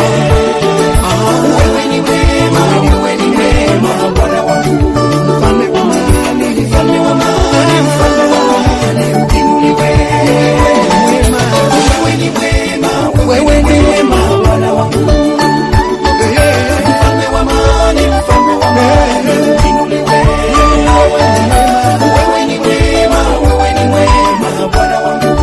Wewe ni mwema, wewe ni mwema Bwana wangu. Mfalme wa amani, mfalme wa amani, mfalme wa amani uinuliwe. Wewe ni mwema, wewe ni mwema Bwana wangu. Mfalme wa amani, mfalme wa amani uinuliwe. Wewe ni mwema, wewe ni mwema Bwana wangu.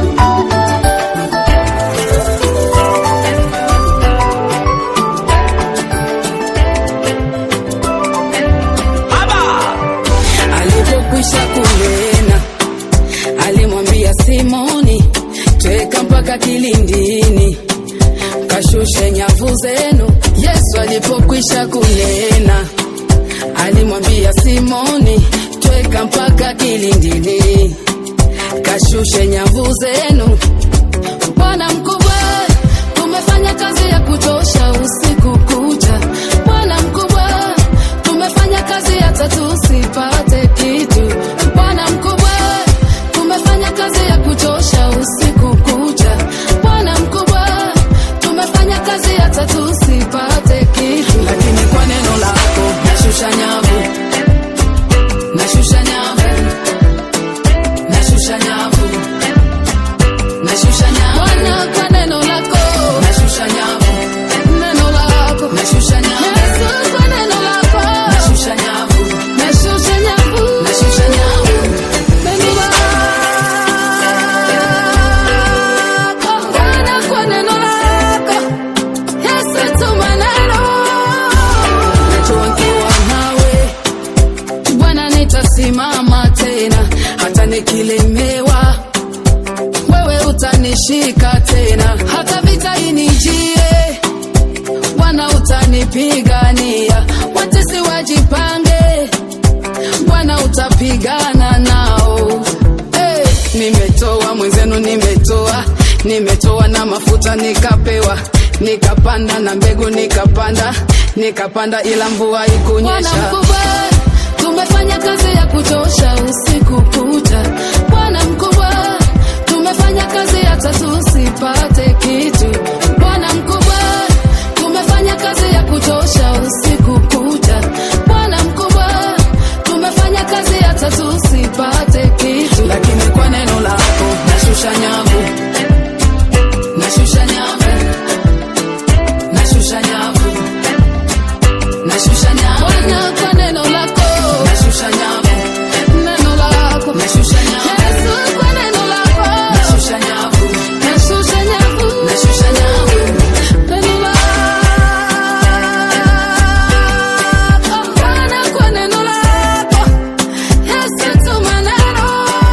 Alipokwisha kunena, alimwambia Simoni, tweka mpaka kilindini, kashushe nyavu zenu. Yesu alipokwisha kunena, alimwambia Simoni, tweka mpaka kilindini, kashushe nyavu zenu. Bwana mkubwa, tumefanya kazi ya kutosha usiku kucha. Bwana mkubwa, tumefanya kazi hata tusipate kitu. Bwana mkubwa, tumefanya kazi ya kutosha usiku kucha. Bwana mkubwa, tumefanya kazi hata tusipate kitu. Lakini kwa neno lako nashusha nyavu, nashusha nyavu, nashusha nyavu, nashusha nyavu. Bwana, kwa neno lako nashusha nyavu, neno wananipigania, watesi wajipange, Bwana utapigana nao. Hey, nimetoa mwenzenu, nimetoa nimetoa na mafuta nikapewa, nikapanda na mbegu nikapanda, nikapanda ila mvua ikunyesha. Bwana mkubwa, tumefanya kazi ya kuchosha usiku kucha. Bwana mkubwa, tumefanya kazi hata tusipate kitu. Bwana mkubwa, tumefanya kazi ya kuchosha usiku kucha. Bwana mkubwa, tumefanya kazi hata tusipate kitu. Lakini kwa neno lako nashusha nyavu, nashusha nyavu, nashusha nyavu, nashusha nyavu. Bwana kwa neno lako nashusha nyavu, neno lako nashusha nyavu. Yesu kwa neno lako nashusha nyavu, nashusha nyavu, nashusha nyavu. Neno lako Bwana kwa neno lako Yesu tuma neno,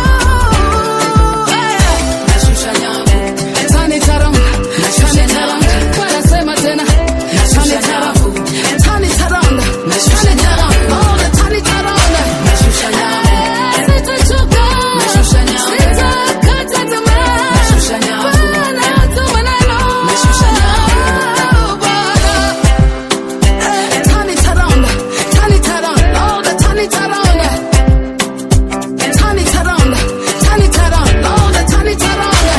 nashusha nyavu. Tani taranga, nashusha nyavu. Bwana sema tena nashusha nyavu. Tani taranga, nashusha nyavu. Oh, tani taranga, nashusha nyavu. Sitachoka, nashusha nyavu. Sitakata tamaa, nashusha nyavu. Bwana tuma neno, nashusha nyavu. Bwana tani taranga, tani taranga. Oh, tani taranga, tani taranga, tani taranga. Oh, tani taranga.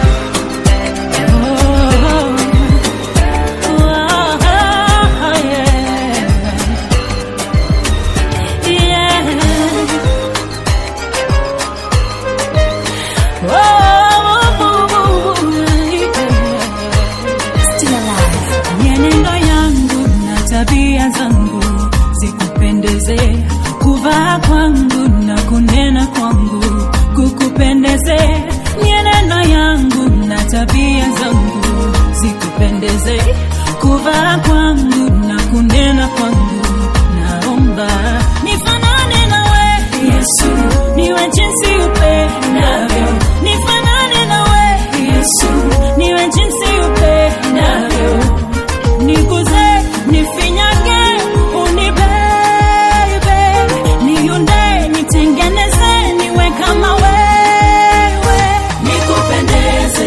Mienendo yangu na tabia zangu zikupendeze, kuvaa kwangu na kunena kwangu kukupendeze. Mienendo yangu na tabia zangu zikupendeze, kuvaa kwangu na kunena kwangu. Naomba nifanane nawe Yesu, niwe jinsi upendavyo. Nifanane nawe Yesu, niwe jinsi upendavyo. Niguze, nifinyage, unibebe, niunde, nitengeneze, niwe kama wewe, nikupendeze,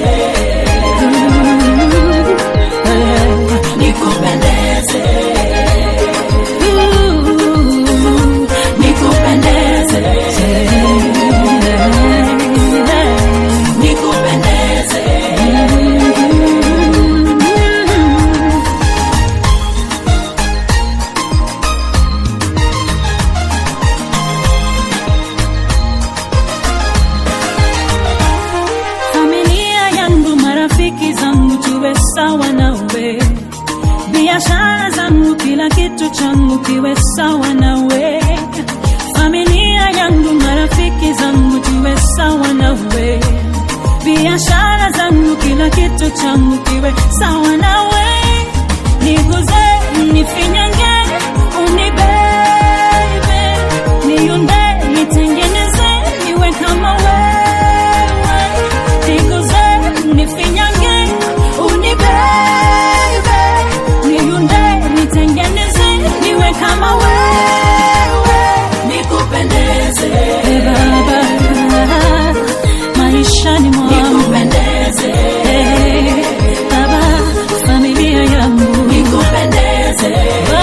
nikupendeze, nikupendeze, nikupendeze. Familia yangu, marafiki zangu, tuwe sawa nawe. Biashara zangu, kila kitu changu kiwe sawa nawe. Familia yangu, marafiki zangu, tuwe sawa nawe. Biashara zangu, kila kitu changu kiwe sawa nawe. Niguze, nifinyange, unibebe, niunde, nitengeneze, niwe kama wewe. Niguze, nifinyange, unibebe, niunde, nitengeneze, niwe kama wewe, nikupendeze. Hey Baba, maishani mwangu nikupendeze. Hey Baba, familia yangu nikupendeze.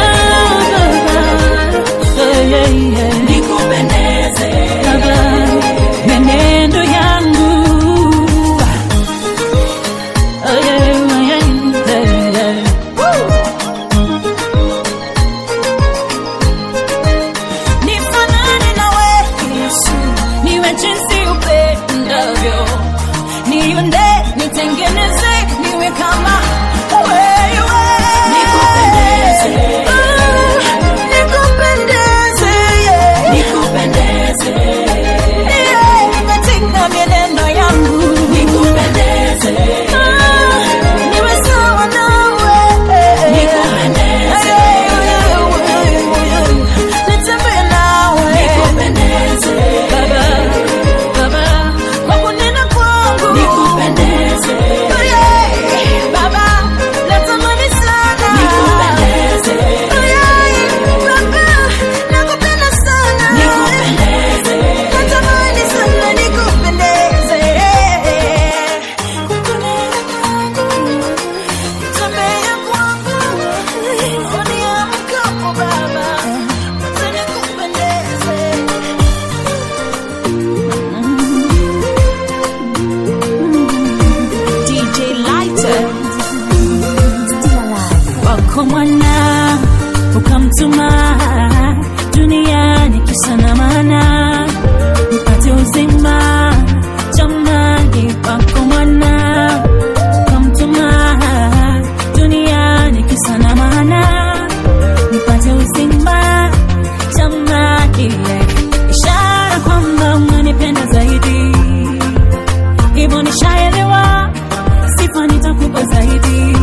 mwana ukamtuma duniani kisa na maana nipate uzima. Jamani wako mwana ukamtuma duniani kisa na maana nipate uzima. Jamani ishara kwamba unanipenda zaidi, hivyo nishaelewa sifa nitakupa zaidi.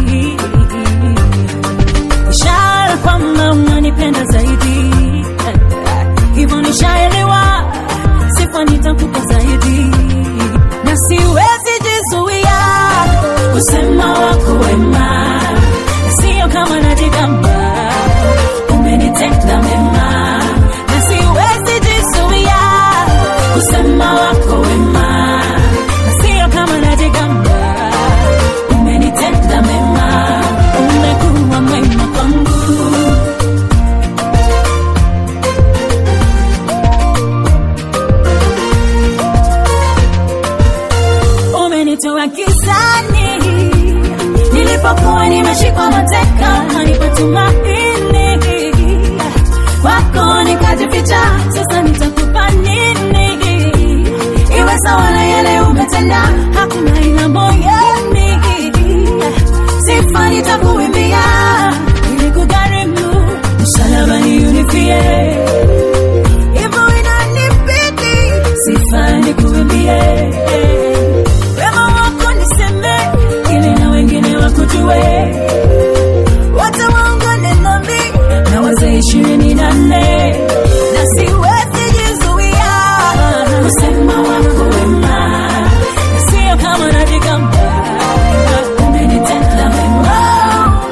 Ishara kwamba unanipenda zaidi, hivyo nishaelewa sifa nitakupa zaidi. Na siwezi jizuia kusema wako wema, sio kama najigamba, umenitenda mema. Na siwezi jizuia kusema wako wema, sio kama najigamba, umenitenda mema. Umekuwa mwema kwangu. Umenitoa gizani nilipokuwa nimeshikwa mateka, hanipa tumaini kwako nikajificha. Sasa nitakupa nini? Iwe sawa na yale umetenda, hakuna ila moyoni. Sifa nitakuimbia ili kugharimu msalabani unifie, hivyo inanibidi sifa nikuimbie. Wema wako niseme ili na wengine wakujue, wote waungane nami na wazee ishirini na nne. Na siwezi jizuia kusema wako wema, sio kama najigamba, umenitenda mema.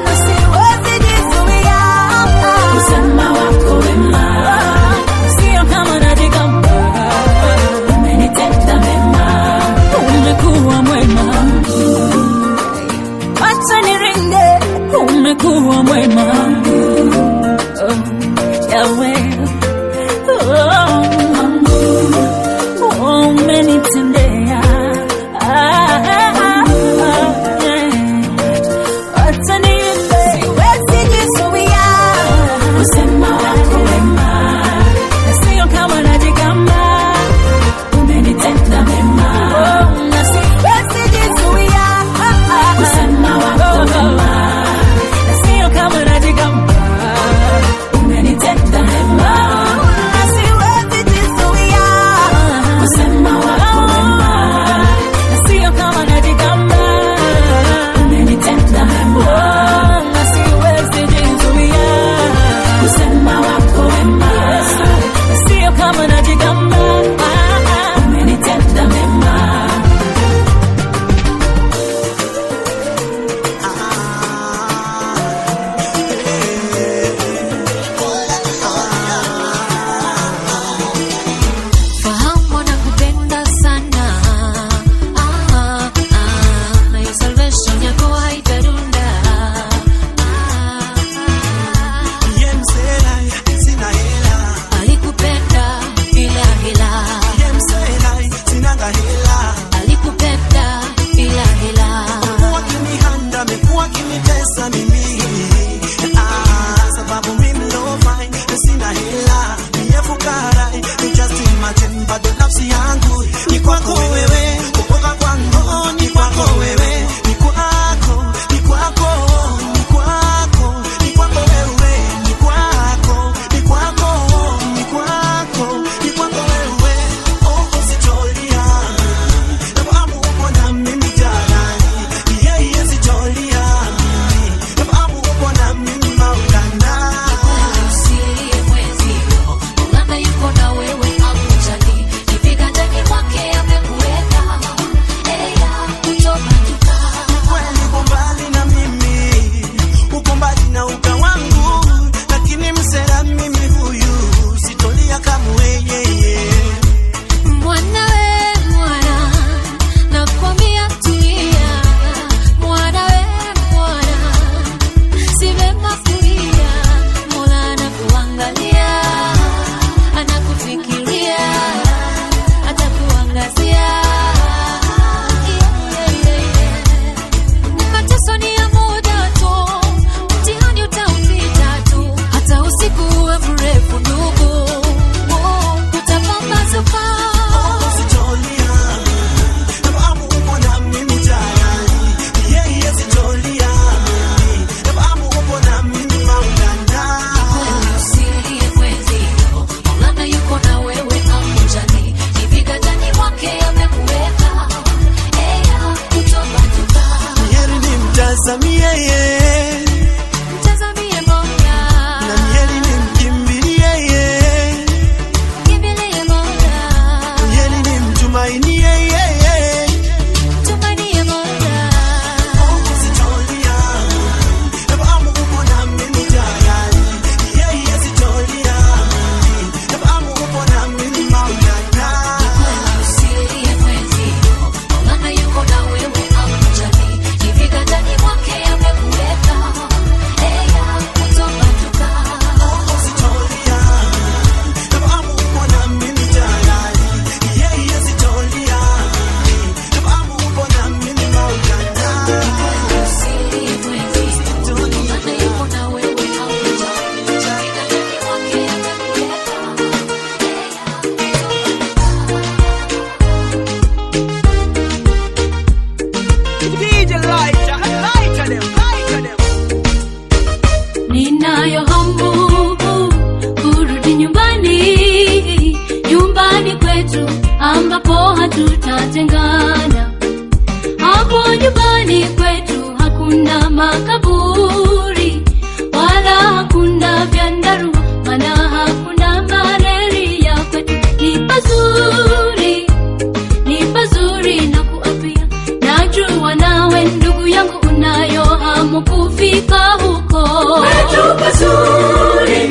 hamu kurudi nyumbani, nyumbani kwetu ambapo hatutatengana. Hapo nyumbani kwetu hakuna makaburi wala hakuna vyandarua, maana hakuna malaria. Kwetu ni pazuri, ni pazuri na kuapia. Najua nawe ndugu yangu unayo hamu kufika huko. Kwetu pazuri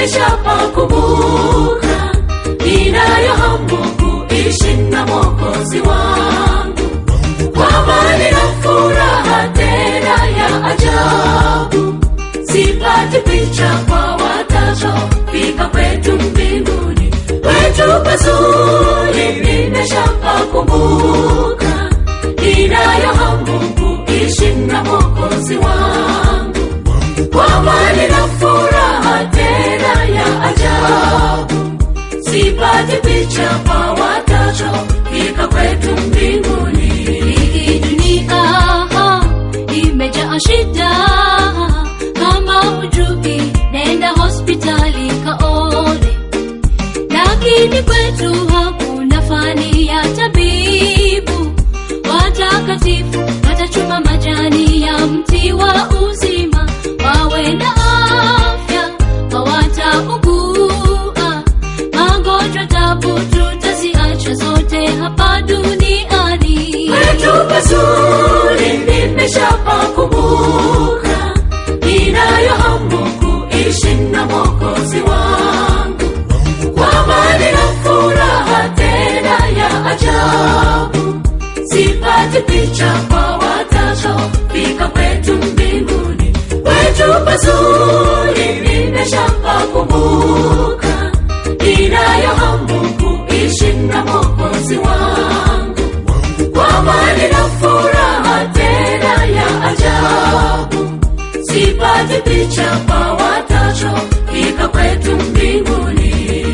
nimeshapakumbuka, ninayo hamu kuishi na Mwokozi wangu, kwa amani na furaha tena ya ajabu. Sipati picha kwa watachofika kwetu mbinguni. Kwetu pazuri nimeshapakumbuka, ninayo hamu kuishi na Mwokozi wangu, kwa amani na furaha tena ya ajabu. Sipati picha kwa watachofika kwetu mbinguni. Hii dunia imejaa shida, kama hujui nenda hospitali kaone. Lakini kwetu hakuna fani ya tabibu, watakatifu watachuma majani ya mti wa uzima, wawe na afya hawataugua. Magonjwa tabu tutaziacha zote hapa duniani. Kwetu pazuri nimeshapakumbuka, ninayo hamu kuishi na Mwokozi wangu, kwa amani na furaha tena ya ajabu. Sipati picha kwa watachofika kwetu mbinguni. Kwetu pazuri nimeshapakumbuka, ninayo hamu kuishi na Mwokozi wangu, kwa amani na furaha tena ya ajabu. Sipati picha kwa watachofika kwetu mbinguni.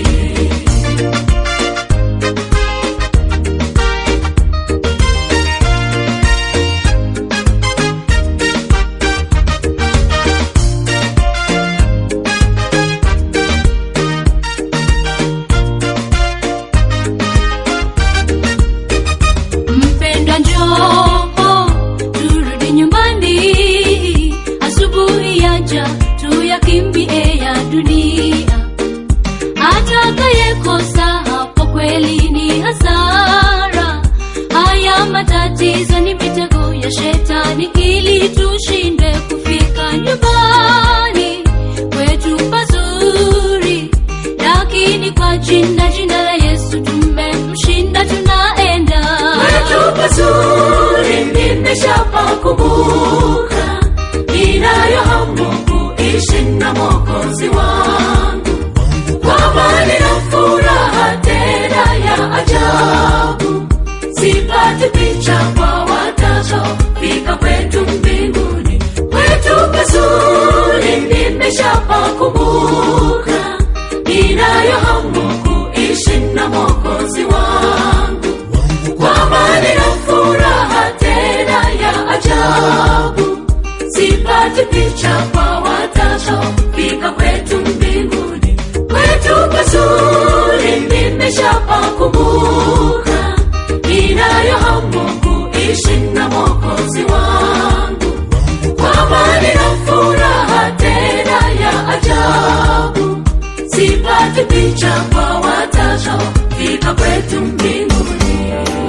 Mpendwa njoo turudi nyumbani, asubuhi yaja tuyakimbie ya dunia. Atakayekosa hapo kweli ni hasara. Haya matatizo ni mitego ya shetani ili tushinde kufika nyumbani kwetu pazuri. Lakini kwa jina jina la Yesu tumemshinda, tunaenda. Kwetu pazuri nimeshapakumbuka, ninayo hamu kuishi na Mwokozi wangu, kwa amani na furaha tena ya ajabu. Sipati picha kwa watachofika kwetu mbinguni. Kwetu pazuri nimeshapakumbuka, ninayo hamu kuishi na Mwokozi wangu, kwa amani na furaha tena ya ajabu. Sipati picha kwa watachofika kwetu mbinguni. Kwetu pazuri nimeshapakumbuka, ninayo hamu kuishi na Mwokozi wangu, kwa amani na furaha tena ya ajabu. Sipati picha kwa watachofika kwetu mbinguni.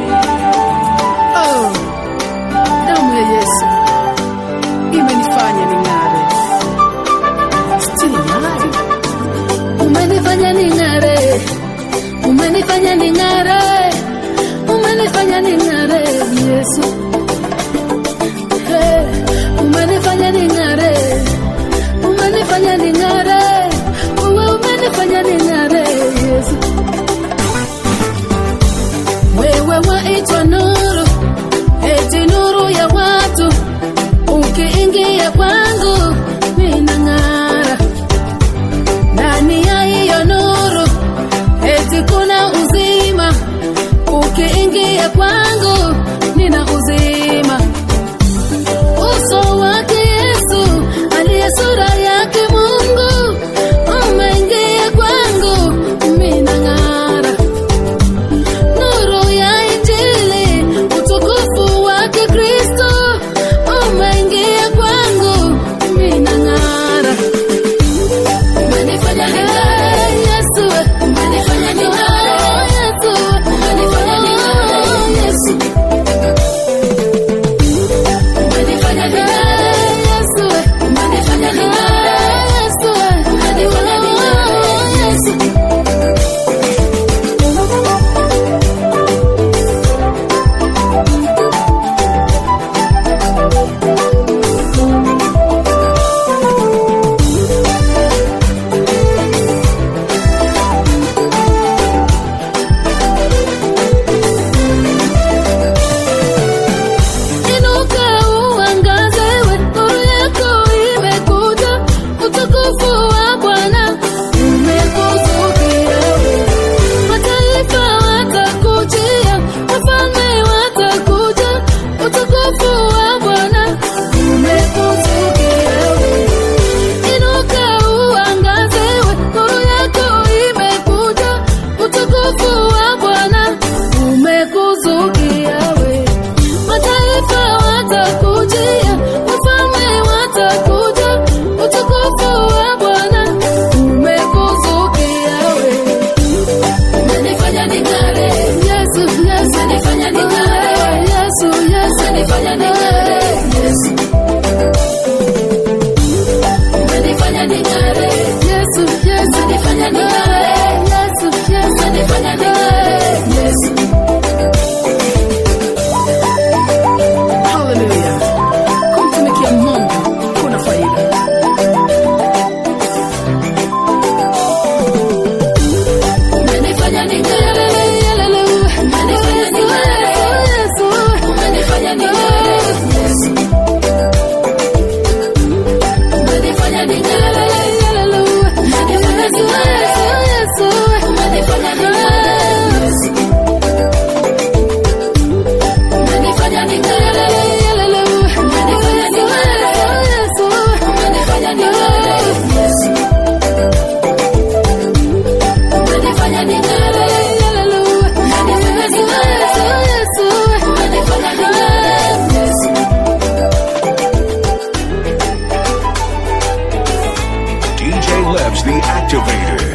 Oh, damu ya Yesu imenifanya ning'are. Still alive. Umenifanya ning'are, umenifanya ning'are, umenifanya ning'are Yesu. Hey, umenifanya ning'are, umenifanya ning'are, uwe umenifanya ning'are Yesu. Wewe waitwa nuru, eti nuru ya watu. Ukiingia kwangu ninang'ara, ndani ya hiyo nuru eti kuna uzima. Ukiingia kwangu nina uzima. Lebs, the activator.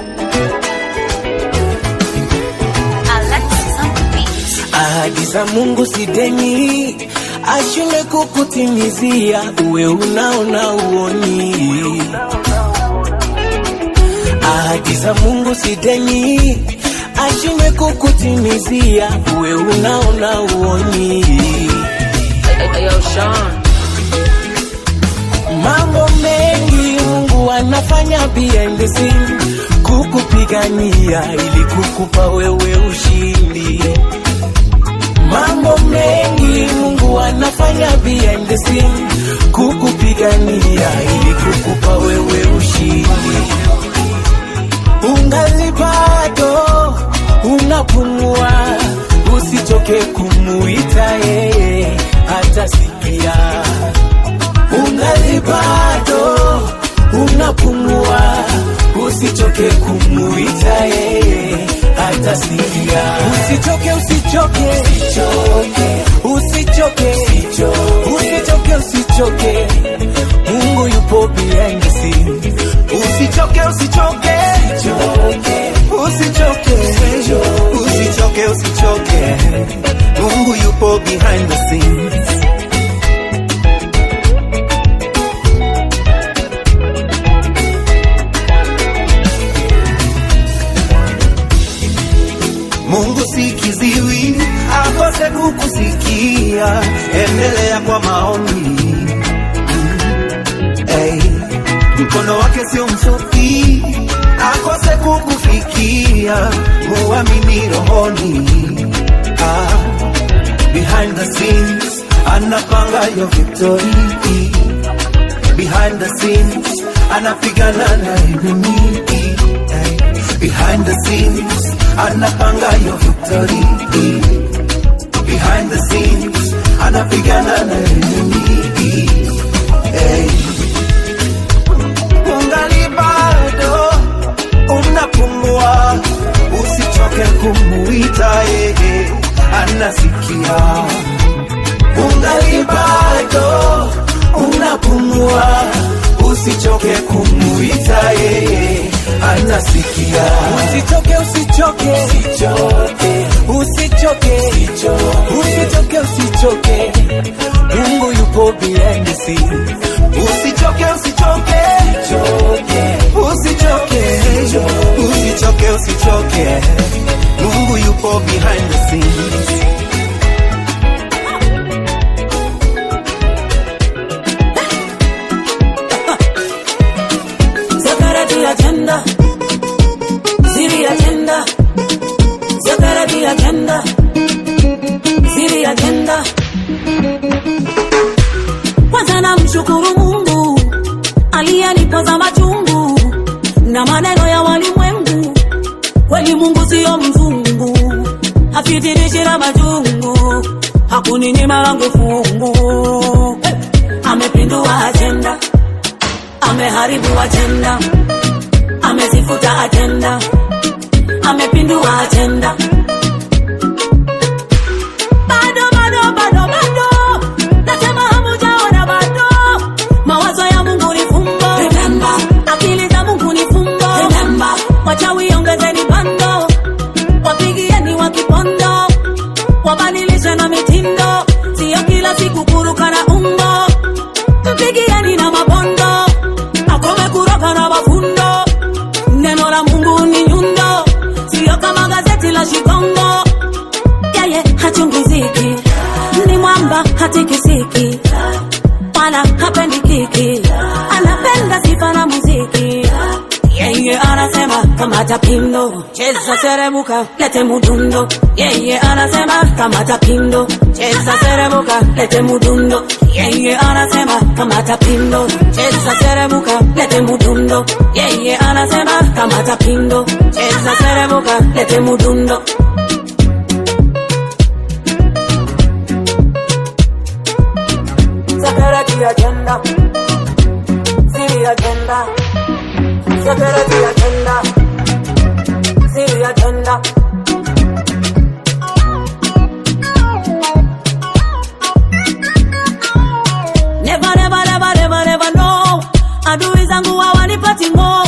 Ahadi za Mungu si deni, ashinde kukutimizia, uwe unaona uoni. Ahadi za Mungu si deni, ashinde kukutimizia, uwe unaona uoni. Yo, Sean. Mambo mengi Mungu anafanya behind the scene, kukupigania ili kukupa wewe ushindi. Mambo mengi Mungu anafanya behind the scene, kukupigania ili kukupa wewe ushindi. Ungali bado unapumua, usichoke kumuita yeye, atasikia. Ungali bado unapumua, usichoke kumuita yeye, atasikia. Usichoke, usichoke, usichoke, usichoke, usichoke, Mungu yupo behind the scene. Usichoke, usichoke, usichoke, usichoke, usichoke, Mungu yupo behind the scenes. Mungu si kiziwi, akose kukusikia, endelea kwa maombi. Hey, mkono wake sio mfupi, akose kukufikia, muamini rohoni. Ah, behind the scenes, anapanga your victory. Behind the scenes, anapigana na enemy. Hey, behind the scenes, anapanga your victory. Behind the scenes, anapigana na enemy. Hey, ungali bado unapumua, usichoke kumuita yeye, anasikia. Ungali bado unapumua, usichoke kumuita yeye, anasikia. Usichoke, usichoke, usichoke, usichoke, usichoke, Mungu yupo behind the scene. Usichoke, usichoke, usichoke, usichoke, usichoke, Mungu yupo behind the scenes. Agenda, Siri agenda, Zakarati agenda, Siri agenda. Kwanza namshukuru Mungu aliyenipoza machungu na maneno ya walimwengu. Kweli Mungu sio mzungu, hafitirishi na majungu, hakuninyima langu fungu. Hey! Amepindua agenda, ameharibu agenda, amezifuta agenda, amepindua agenda. Bado, bado, bado, bado, nasema hamujaona bado. Mawazo ya Mungu ni fumbo, remember. Akili za Mungu ni fumbo, remember. Wachawi ongezeni bando, wapigieni wakipondo, wabadilishe na mitindo, sio kila siku kuruka na umbo. Mpigieni na mabondo, akome kuroka na mafundo. Neno la Mungu ni nyundo, sio kama gazeti la Shikongo. Yeye hachungiziki, ni mwamba hatikisiki, wala hapendi kiki, anapenda sifa na muziki. Yeye anasema kamata pindo, cheza seremuka, lete mudundo. Yeye anasema kamata pindo, cheza seremuka, lete mudundo. Yeye anasema kamata pindo, cheza seremuka, lete mudundo. Yeye anasema kamata pindo, cheza seremuka, lete mudundo. Zakarati agenda, Siri agenda, Zakarati agenda, Siri agenda. Never, never, never, never, never, no. Adui zangu hawanipati ngo.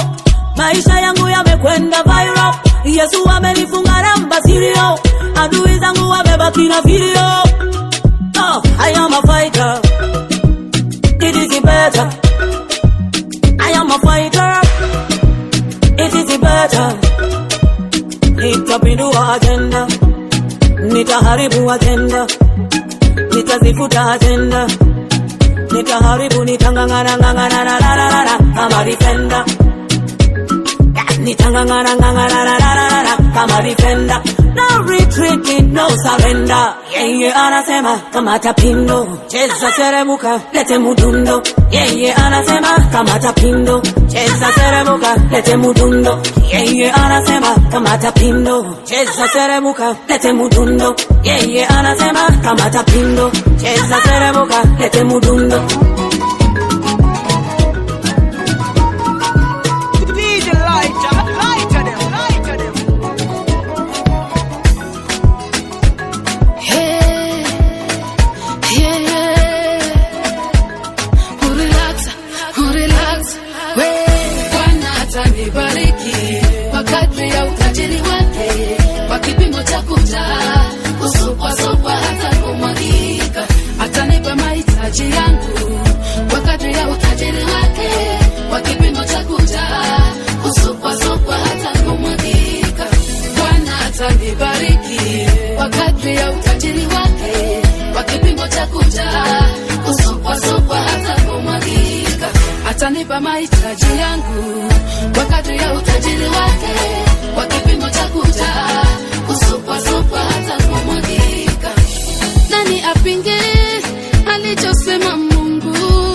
Yesu amenifunga namba sirio, adui zangu wamebaki na video. Oh, I am a fighter, it is better. I am a fighter, it is better. Nitapindua agenda, nitaharibu agenda, nitazifuta agenda, nitaharibu, nitangangana ngangana la la la la, I'm a defender. Nitangangana ngangana la la la la, I'm a defender. No retreating, no surrender. Yeye anasema kamata pindo, cheza seremuka, lete mudundo. Yeye anasema kamata pindo, cheza seremuka, lete mudundo. Yeye anasema kamata pindo, cheza seremuka, lete mudundo. Yeye anasema kamata pindo, cheza seremuka, lete mudundo. Yangu wakati ya utajiri wake kwa kipimo cha kuja kusukwa sukwa hata kumwagika. Bwana atanibariki wakati ya utajiri wake kwa kipimo cha kuja kusukwa sukwa hata kumwagika. Atanipa mahitaji yangu wakati ya utajiri wake kwa kipimo cha kuja kusukwa sukwa hata kumwagika. Nani apinge alichosema Mungu?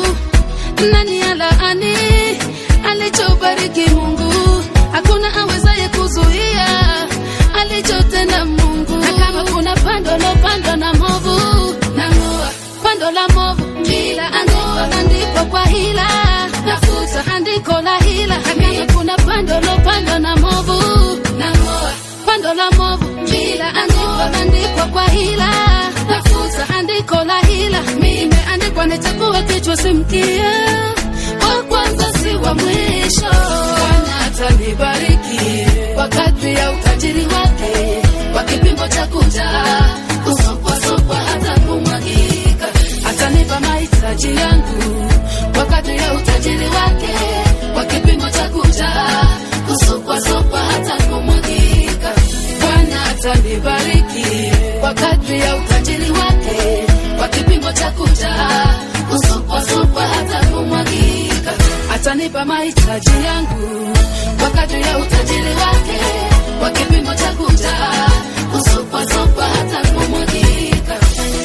Nani alaani alichobariki Mungu? Hakuna awezaye kuzuia alichotenda Mungu. Na kama kuna pando lo pando na movu, nang'oa pando la movu, kila andiko andiko kwa hila, nafuta andiko la hila. Kama kuna pando lo pando na movu, nang'oa pando la movu, kila andiko andiko kwa hila, nafuta andiko la hila. Mimi andikwa nitakuwa kichwa simkia, wa kwanza si wa mwisho. Bwana atanibariki wakati ya utajiri wake kwa kipimo cha kuja kusopwa sopwa hata kumwagika. Atanipa mahitaji yangu wakati ya utajiri wake kwa kipimo cha kuja kusopwa sopwa hata kumwagika. Bwana atanibariki wakati ya utajiri wake kwa kipimo cha kuja kusopwa sopwa hata kumwagika. Atanipa mahitaji yangu wakati ya utajiri wake kwa kipimo cha kuja kusopwa sopwa hata kumwagika.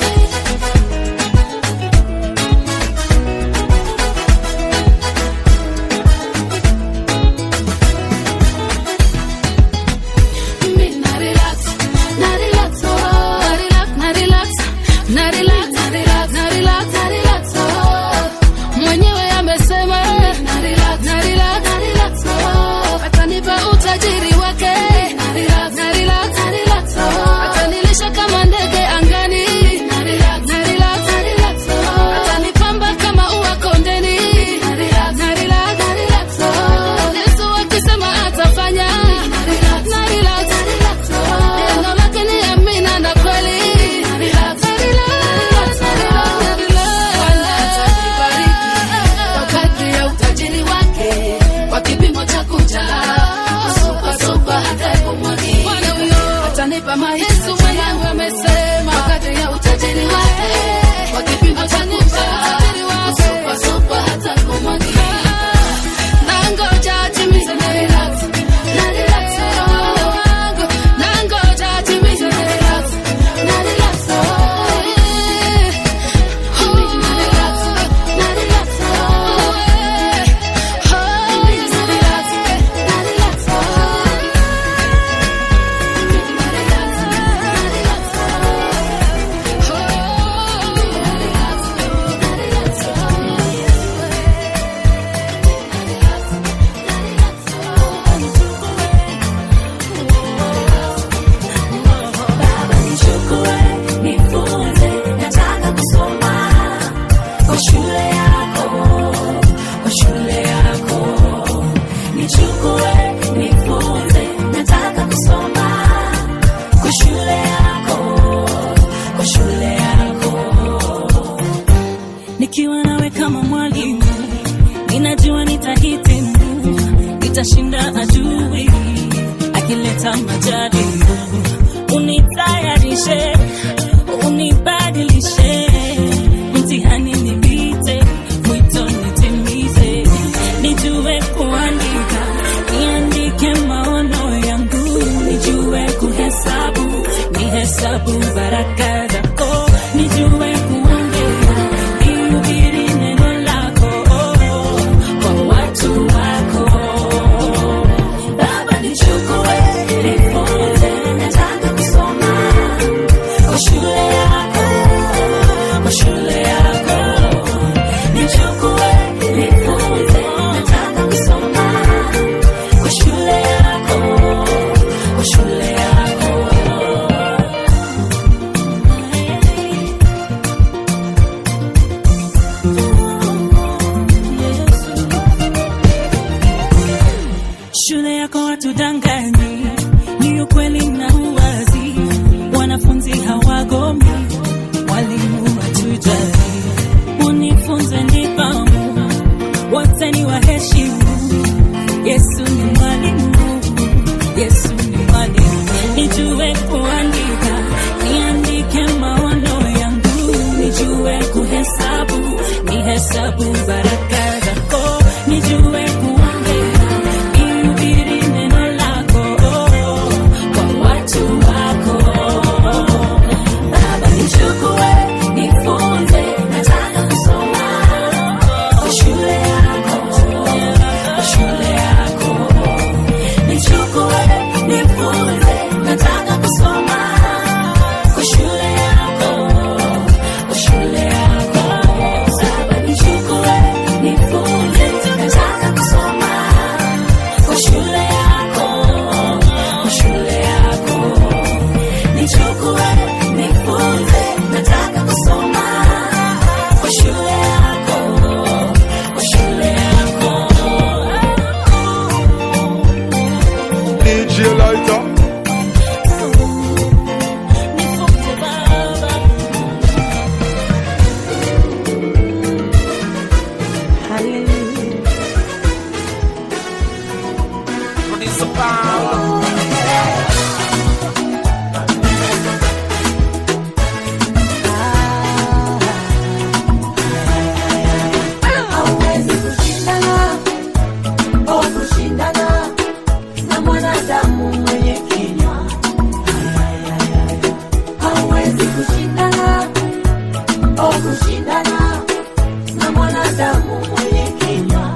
Utajiri wake atanilisha kama ndege angani, atanipamba kama ua kondeni. Yesu akisema atafanya, neno lake ni amina na kweli. Bwana atanibariki wakati ya utajiri wake kwa kipimo cha kuja atanipa mahitaji yangu. Amesema wakati ya utajiri wake kwa kipimo cha kuja kusopwa sopwa hata kumwagika. Nangoja atimize neno, nangoja atimize neno, Nichukue, nifunze, nataka kusoma. kumshinda adui akileta majaribu. Unitayarishe, unibadilishe, mtihani nipite, mwito nitimize, nijue kuandika, niandike maono yangu, nijue kuhesabu, nihesabu baraka zako, nijue kuongea, nihubiri neno lako kwa watu wako. Baba nichukue, nifunze, nataka kusoma kwa shule yako, kwa shule yako. Nichukue, nifunze, nataka kusoma kwa shule yako, kwa shule yako. Shule yako hatudanganyi, ni ukweli na uwazi. Wanafunzi hawagomi, walimu watujali. Unifunze nidhamu, wote ni waheshimu. Yesu ni mwalimu, Yesu ni mwalimu. Nijue kuandika, niandike maono yangu, nijue kuhesabu, nihesabu baraka zako, nijue kuongea, nihubiri neno lako kwa watu wako. Baba nichukue, nifunze, nataka kusoma kwa shule yako, kwa shule yako. Nichukue, nifunze, nataka kusoma kwa shule yako, kwa shule yako. Baba nichukue, nifunze, nataka kusoma kwa shule yako, kwa shule yako. Nichukue, nifunze, nataka kusoma kwa shule yako, kwa shule yako. D J Lighter. Nifunze Baba. Hauwezi kushindana, oh kushindana na mwanadamu mwenye kinywa. Hauwezi kushindana, oh kushindana na mwanadamu mwenye kinywa.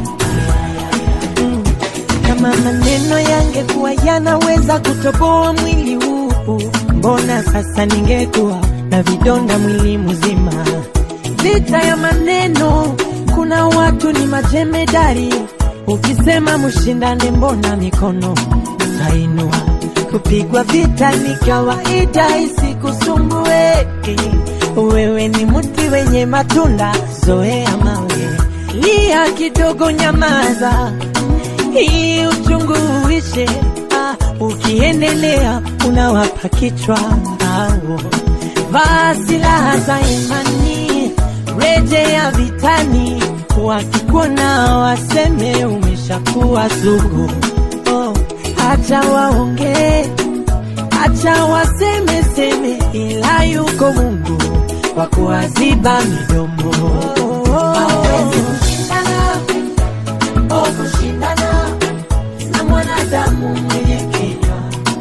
Kama maneno yangekuwa yanaweza kutoboa mwili huu, mbona sasa ningekuwa na vidonda mwili mzima? Vita ya maneno, kuna watu ni majemedari. Ukisema mshindane, mbona mikono tainua? Kupigwa vita ni kawaida, isikusumbue. Wewe ni mti wenye matunda, zoea mawe. Lia kidogo, nyamaza ili uchungu uishe. Ah, ukiendelea unawapa kichwa hao. Vaa silaha za imani, rejea vitani. Wakikuona waseme umeshakuwa sugu. Oh, acha waongee, acha waseme seme, ila yuko Mungu wa kuwaziba midomo. Hauwezi kushindana, oh kushindana na mwanadamu mwenye kinywa.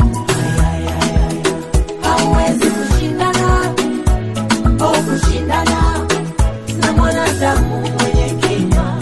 Hauwezi kushindana, oh kushindana na mwanadamu mwenye kinywa.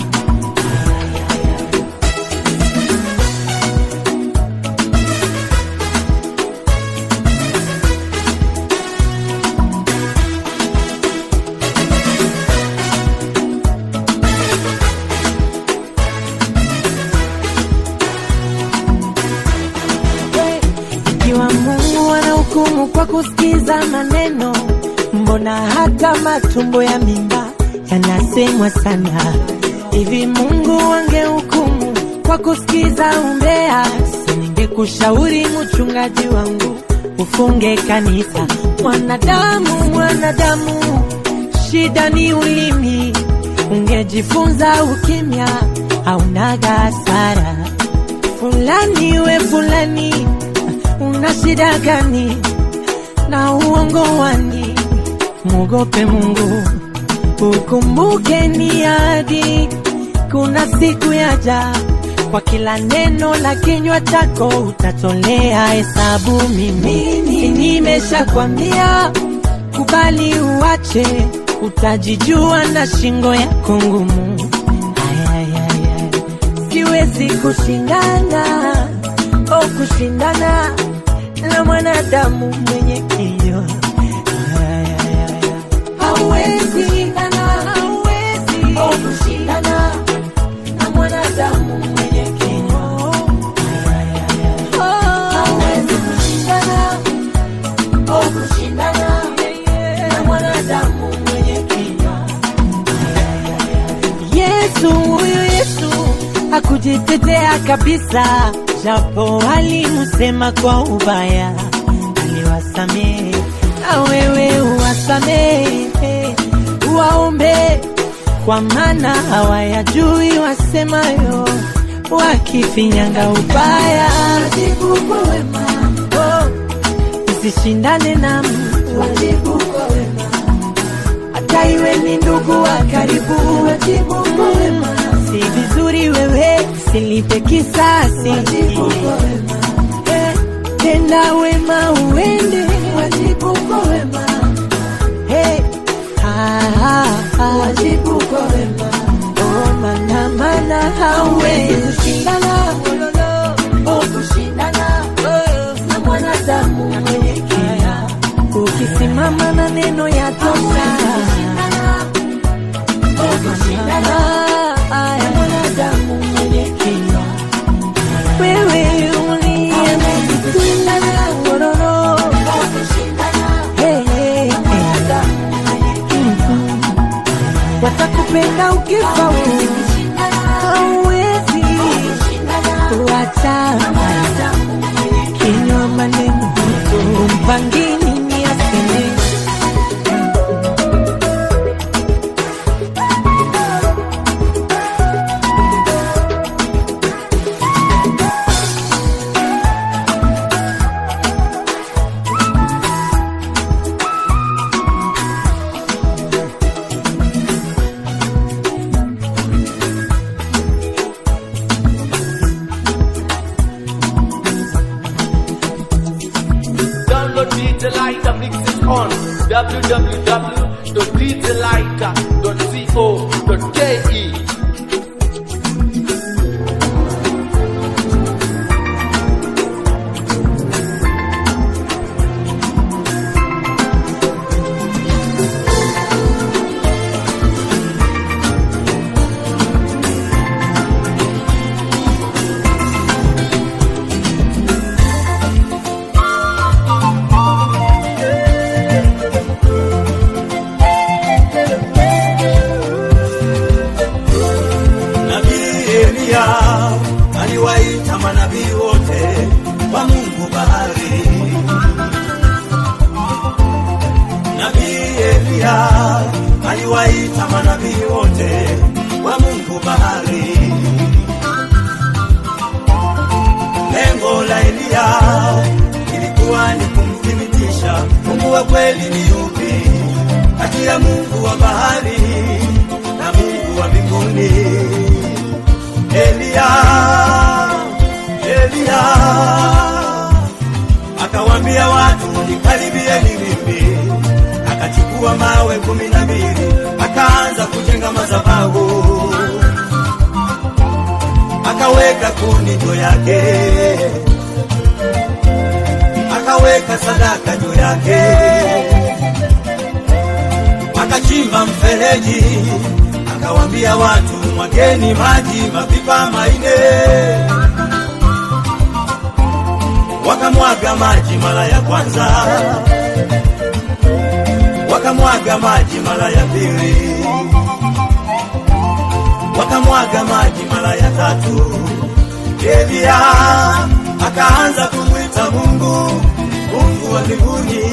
Ikiwa Mungu anahukumu kwa kusikiza maneno, mbona hata matumbo ya mimba yanasemwa sana? Hivi Mungu angehukumu kwa kusikiza umbea, siningekushauri mchungaji wangu ufunge kanisa. Mwanadamu, mwanadamu, shida ni ulimi. Ungejifunza ukimya, haunaga hasara. fulani we fulani, una shida gani na uongo wani? Muogope Mungu, ukumbuke ni ahadi, kuna siku yaja kwa kila neno la kinywa chako utatolea hesabu. Mimi nimeshakwambia kubali uache, utajijua na shingo yako ngumu. Siwezi kushindana, oh kushindana na mwanadamu mwenye kinywa. Hauwezi shindana, hauwezi oh kushindana na mwanadamu mwenye kinywa. Hauwezi kushindana, oh kushindana na mwanadamu mwenye kinywa. Yesu, huyu Yesu hakujitetea kabisa, japo alimusema kwa ubaya, aliwasamehe. Na wewe uwasamehe, uwaombe, kwa maana hawayajui wasemayo, wakifinyanga ubaya. Wajibu kwa wema, oh, usishindane na mtu. Wajibu kwa wema, hata iwe ni ndugu wa karibu. Wajibu kwa wema, si vizuri wewe silipe kisasi. Wajibu kwa wema, eh, tenda wema uende. Wajibu kwa wema, hey, ha, ha, ha. Wajibu kwa wema, oh mana mana hauwezi kushindana, oh kushindana na mwanadamu mwenye kinywa. Ukisimama na neno ya tosha, oh kushindana na mwanadamu mwenye kinywa. Wewe uliye kushindana, oh kushindana, hey, hey, hey. Watakupenda ukifa wewe, hauwezi kuacha kinywa maneno umpangini ni aseme. D J Lighter mixes on w w w dot d j lighter dot co dot k e. Aliwaita manabii wote wa Mungu bahari. Nabii Elia aliwaita manabii wote wa Mungu bahari. Lengo la Elia ilikuwa ni kumthibitisha Mungu wa kweli ni yupi kati ya Mungu wa bahari na Mungu wa mbinguni. Elia, Elia akawaambia watu nikaribieni mimi. Akachukua mawe kumi na mbili akaanza kujenga madhabahu, akaweka kuni juu yake, akaweka sadaka juu yake, akachimba mfereji, akawaambia watu mwageni maji mapipa maine. Wakamwaga maji mara ya kwanza, wakamwaga maji mara ya pili, wakamwaga maji mara ya tatu. Elia akaanza kumwita Mungu, Mungu wa mbinguni,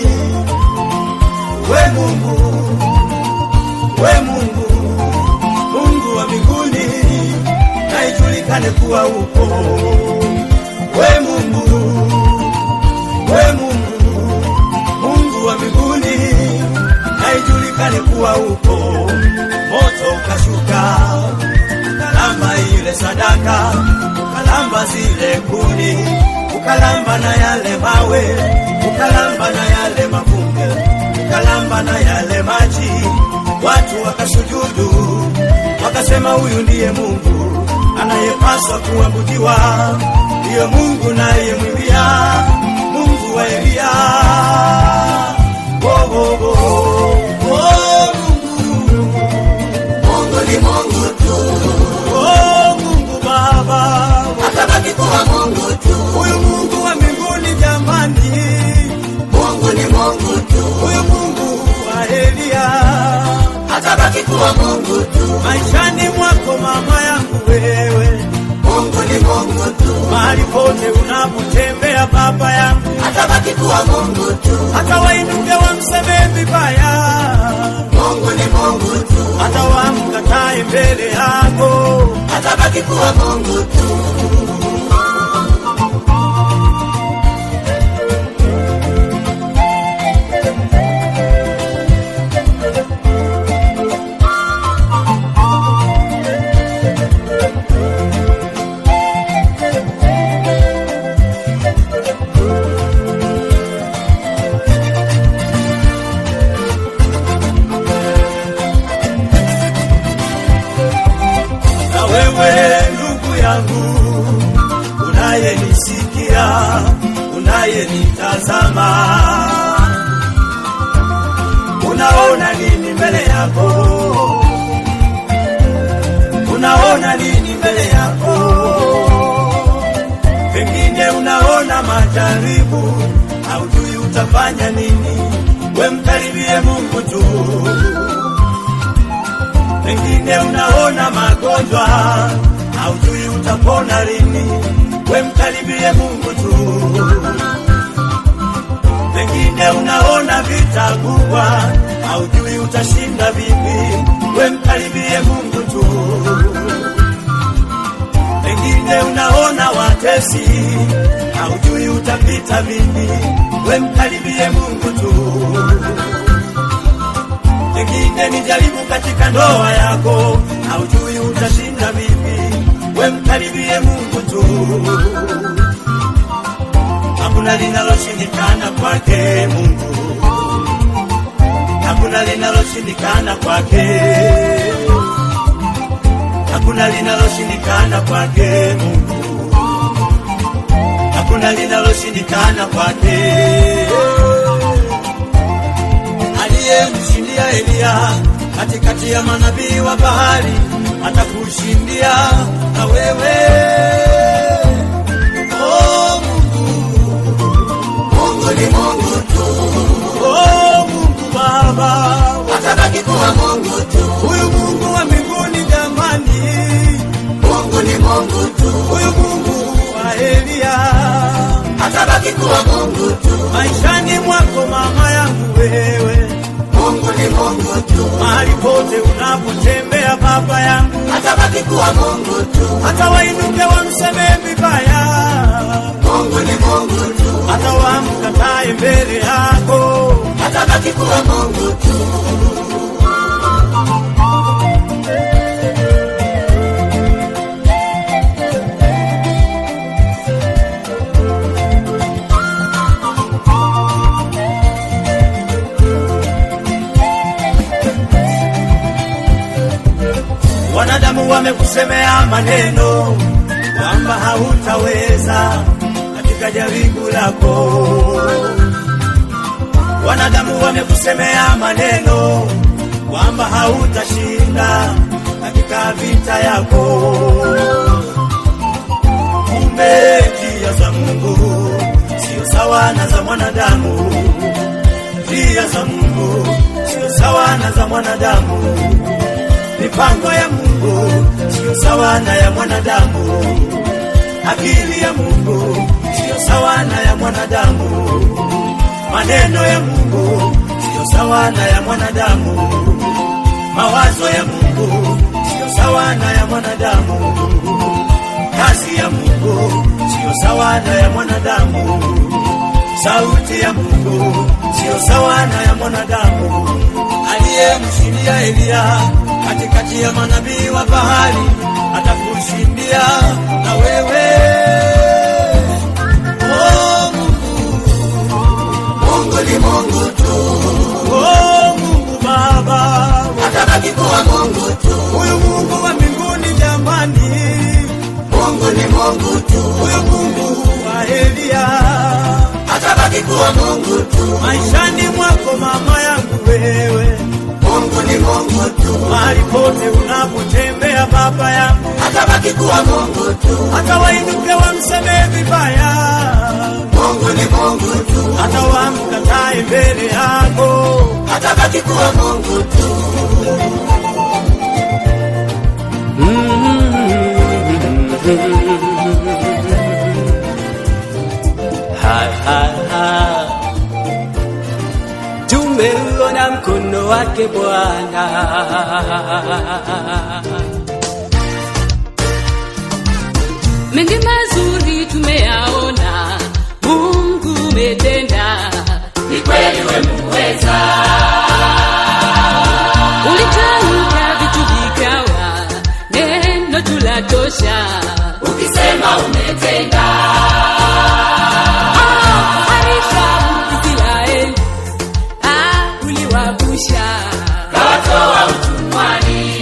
we Mungu, we Mungu, Mungu wa mbinguni, na ijulikane kuwa upo. ukalamba zile kuni, ukalamba na yale mawe, ukalamba na yale mavumbi, ukalamba na yale maji. Watu wakasujudu, wakasema huyu ndiye Mungu anayepaswa kuabudiwa, ndiye Mungu nayemwimbia, Mungu wa Elia. Oh, oh, oh. Oh, Mungu, Mungu ni Mungu tu. Oh, Mungu Baba, atabaki kuwa Mungu tu. Huyu Mungu wa mbinguni jamani, Mungu ni Mungu tu. Huyu Mungu wa Elia atabaki kuwa Mungu tu. Maishani mwako mama yangu wewe, Mungu ni Mungu tu. Mahali pote unapotembea baba yangu, atabaki kuwa Mungu tu. Hata wainuke wamseme vibaya, Mungu ni Mungu tu. Hata wamkatae mbele yako, atabaki kuwa Mungu tu. Unayenisikia, unayenitazama, unaona nini mbele yako? Unaona nini mbele yako? Pengine unaona majaribu, haujui utafanya nini. We mkaribie Mungu tu. Pengine unaona magonjwa, haujui utapona lini. We mkaribie Mungu tu. Pengine unaona vita kubwa, haujui utashinda vipi. We mkaribie Mungu tu. Pengine unaona watesi, haujui utapita vipi. We mkaribie Mungu tu. Pengine ni jaribu katika ndoa yako, haujui utashinda vipi. We mkaribie Mungu tu. Hakuna linaloshindikana kwake Mungu, hakuna linaloshindikana kwake, hakuna linaloshindikana kwake Mungu, hakuna linaloshindikana kwake. Aliyemshindia Elia katikati ya manabii wa bahari, atakushindia na wewe. Oh Mungu, Mungu ni Mungu tu. Oh Mungu Baba, atabaki kuwa Mungu tu. Huyu Mungu wa mbinguni jamani, Mungu ni Mungu tu. Huyu Mungu wa Elia atabaki kuwa Mungu tu. Maishani mwako mama yangu wewe, Mungu ni Mungu tu. Mahali pote unapotembea baba yangu, atabaki kuwa Mungu tu. Hata wainuke wamseme vibaya, Mungu ni Mungu tu. Hata wamkatae mbele yako, atabaki kuwa Mungu tu. Wanadamu wamekusemea maneno kwamba hautaweza katika jaribu lako. Wanadamu wamekusemea maneno kwamba hautashinda katika vita yako. Kumbe njia za Mungu sio sawa na za mwanadamu. Njia za Mungu sio sawa na za mwanadamu. Mipango ya Mungu sio sawa na ya mwanadamu. Akili ya Mungu sio sawa na ya mwanadamu. Maneno ya Mungu sio sawa na ya mwanadamu. Mawazo ya Mungu sio sawa na ya mwanadamu. Kazi ya Mungu sio sawa na ya mwanadamu. Sauti ya Mungu sio sawa na ya mwanadamu. Aliyemshindia Elia katikati ya manabii wa bahari, atakushindia na wewe. huyu Mungu wa Elia atabaki kuwa Mungu tu. Maishani mwako mama yangu wewe, Mungu ni Mungu tu. mahali pote unapotembea baba yangu, atabaki kuwa Mungu tu. hata wainuke wamsemee vibaya, Mungu ni Mungu tu. hata wamkatae mbele yako, atabaki kuwa Mungu tu. Ha, ha, ha. Tumeuona mkono wake Bwana, mengi mazuri tumeyaona, Mungu umetenda, ni kweli wewe muweza. ulitamka vitu vikawa, neno tulatosha, Ukisema umetenda, Israeli, ah, uliwavusha, kawatoa utumwani.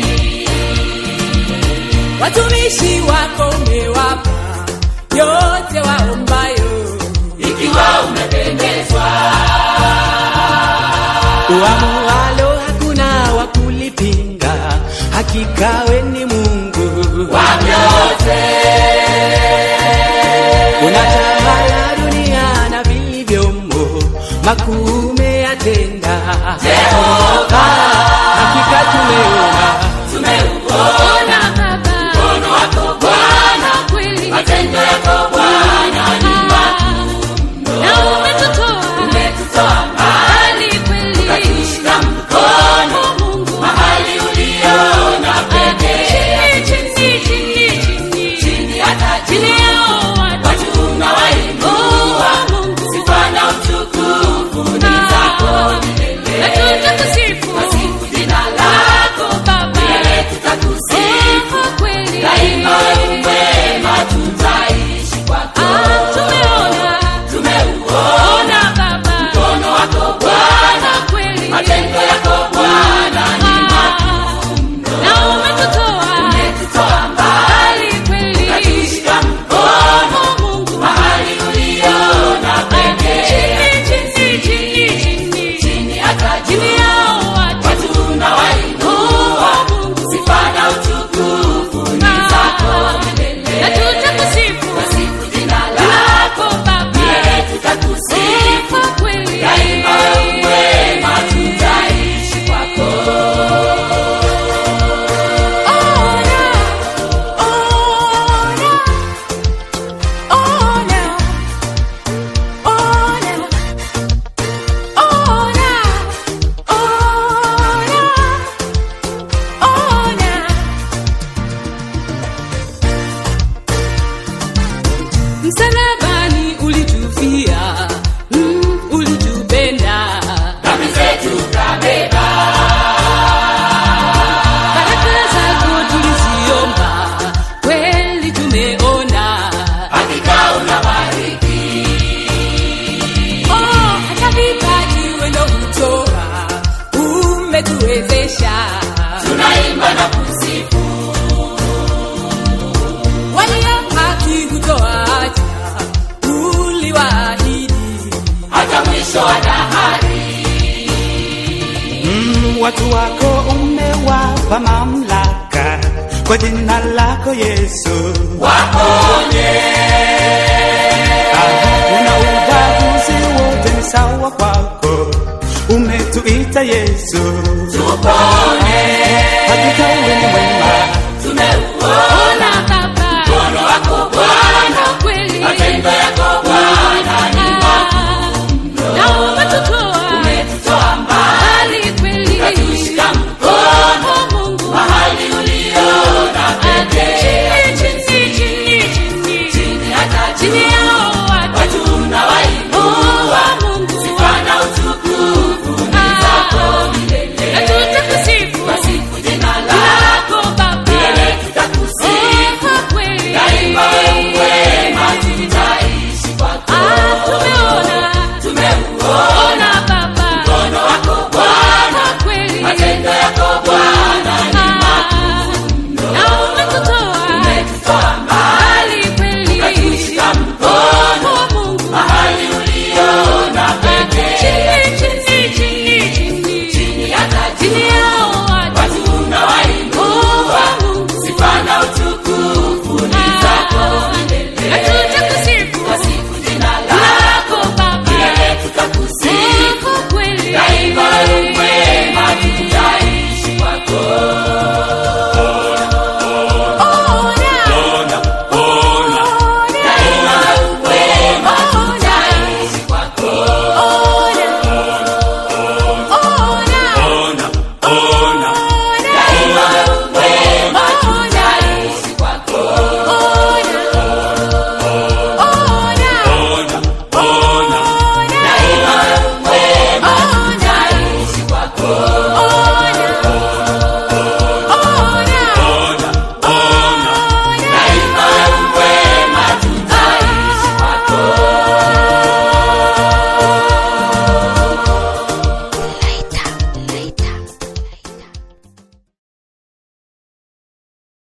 watumishi wako umewapa yote waombayo, Ikiwa umependezwa, uamualo hakuna wa kulipinga, hakika we ni Mungu wa vyote. unatawala dunia na vilivyomo, makuu umeyatenda Jehova, hakika tumeona, tumeuona Baba, mkono wako Bwana, kweli matendo yako Bwana ni na umetutoa umetutoa mbali kweli, ukatushika mkono Mungu mahali uliona pekee. chini chini chini chini Chini hata chini juu yao watu, watu unawainua, Mungu sifa na utukufu ni zako milele. na tutakusifu Wasifu jina lako Baba, milele, tutakusifu oh, kweli daima. Wewe mwema, tutaishi kwako. Ah, tumeona Tumeuona Baba, mkono wako Bwana, kweli matendo yako Bwana ni makuu mno. na umetutoa Umetutoa mbali, mbali kweli, ukatushika mkono Mungu mahali uliona pekee. chini chini chini chini Chini hata juu chini yao watu, watu unawainua, sifa na utukufu ni zako milele. na tutakusifu Wasifu jina lako Baba, milele, tutakusifu oh, kweli daima. Wewe mwema, tutaishi kwako. msalabani ulitufia, mm, ulitupenda, Dhambi zetu kabeba, baraka zako tuliziomba, kweli tumeona, hakika unabariki. oh, hata vipaji wendo hutoa, umetuwezesha, Tunaimba na kusifu, walio haki hutoacha, uliwaahidi, hata mwisho wa dahari. Mm, watu wako umewapa mamlaka kwa jina lako Yesu, Waponye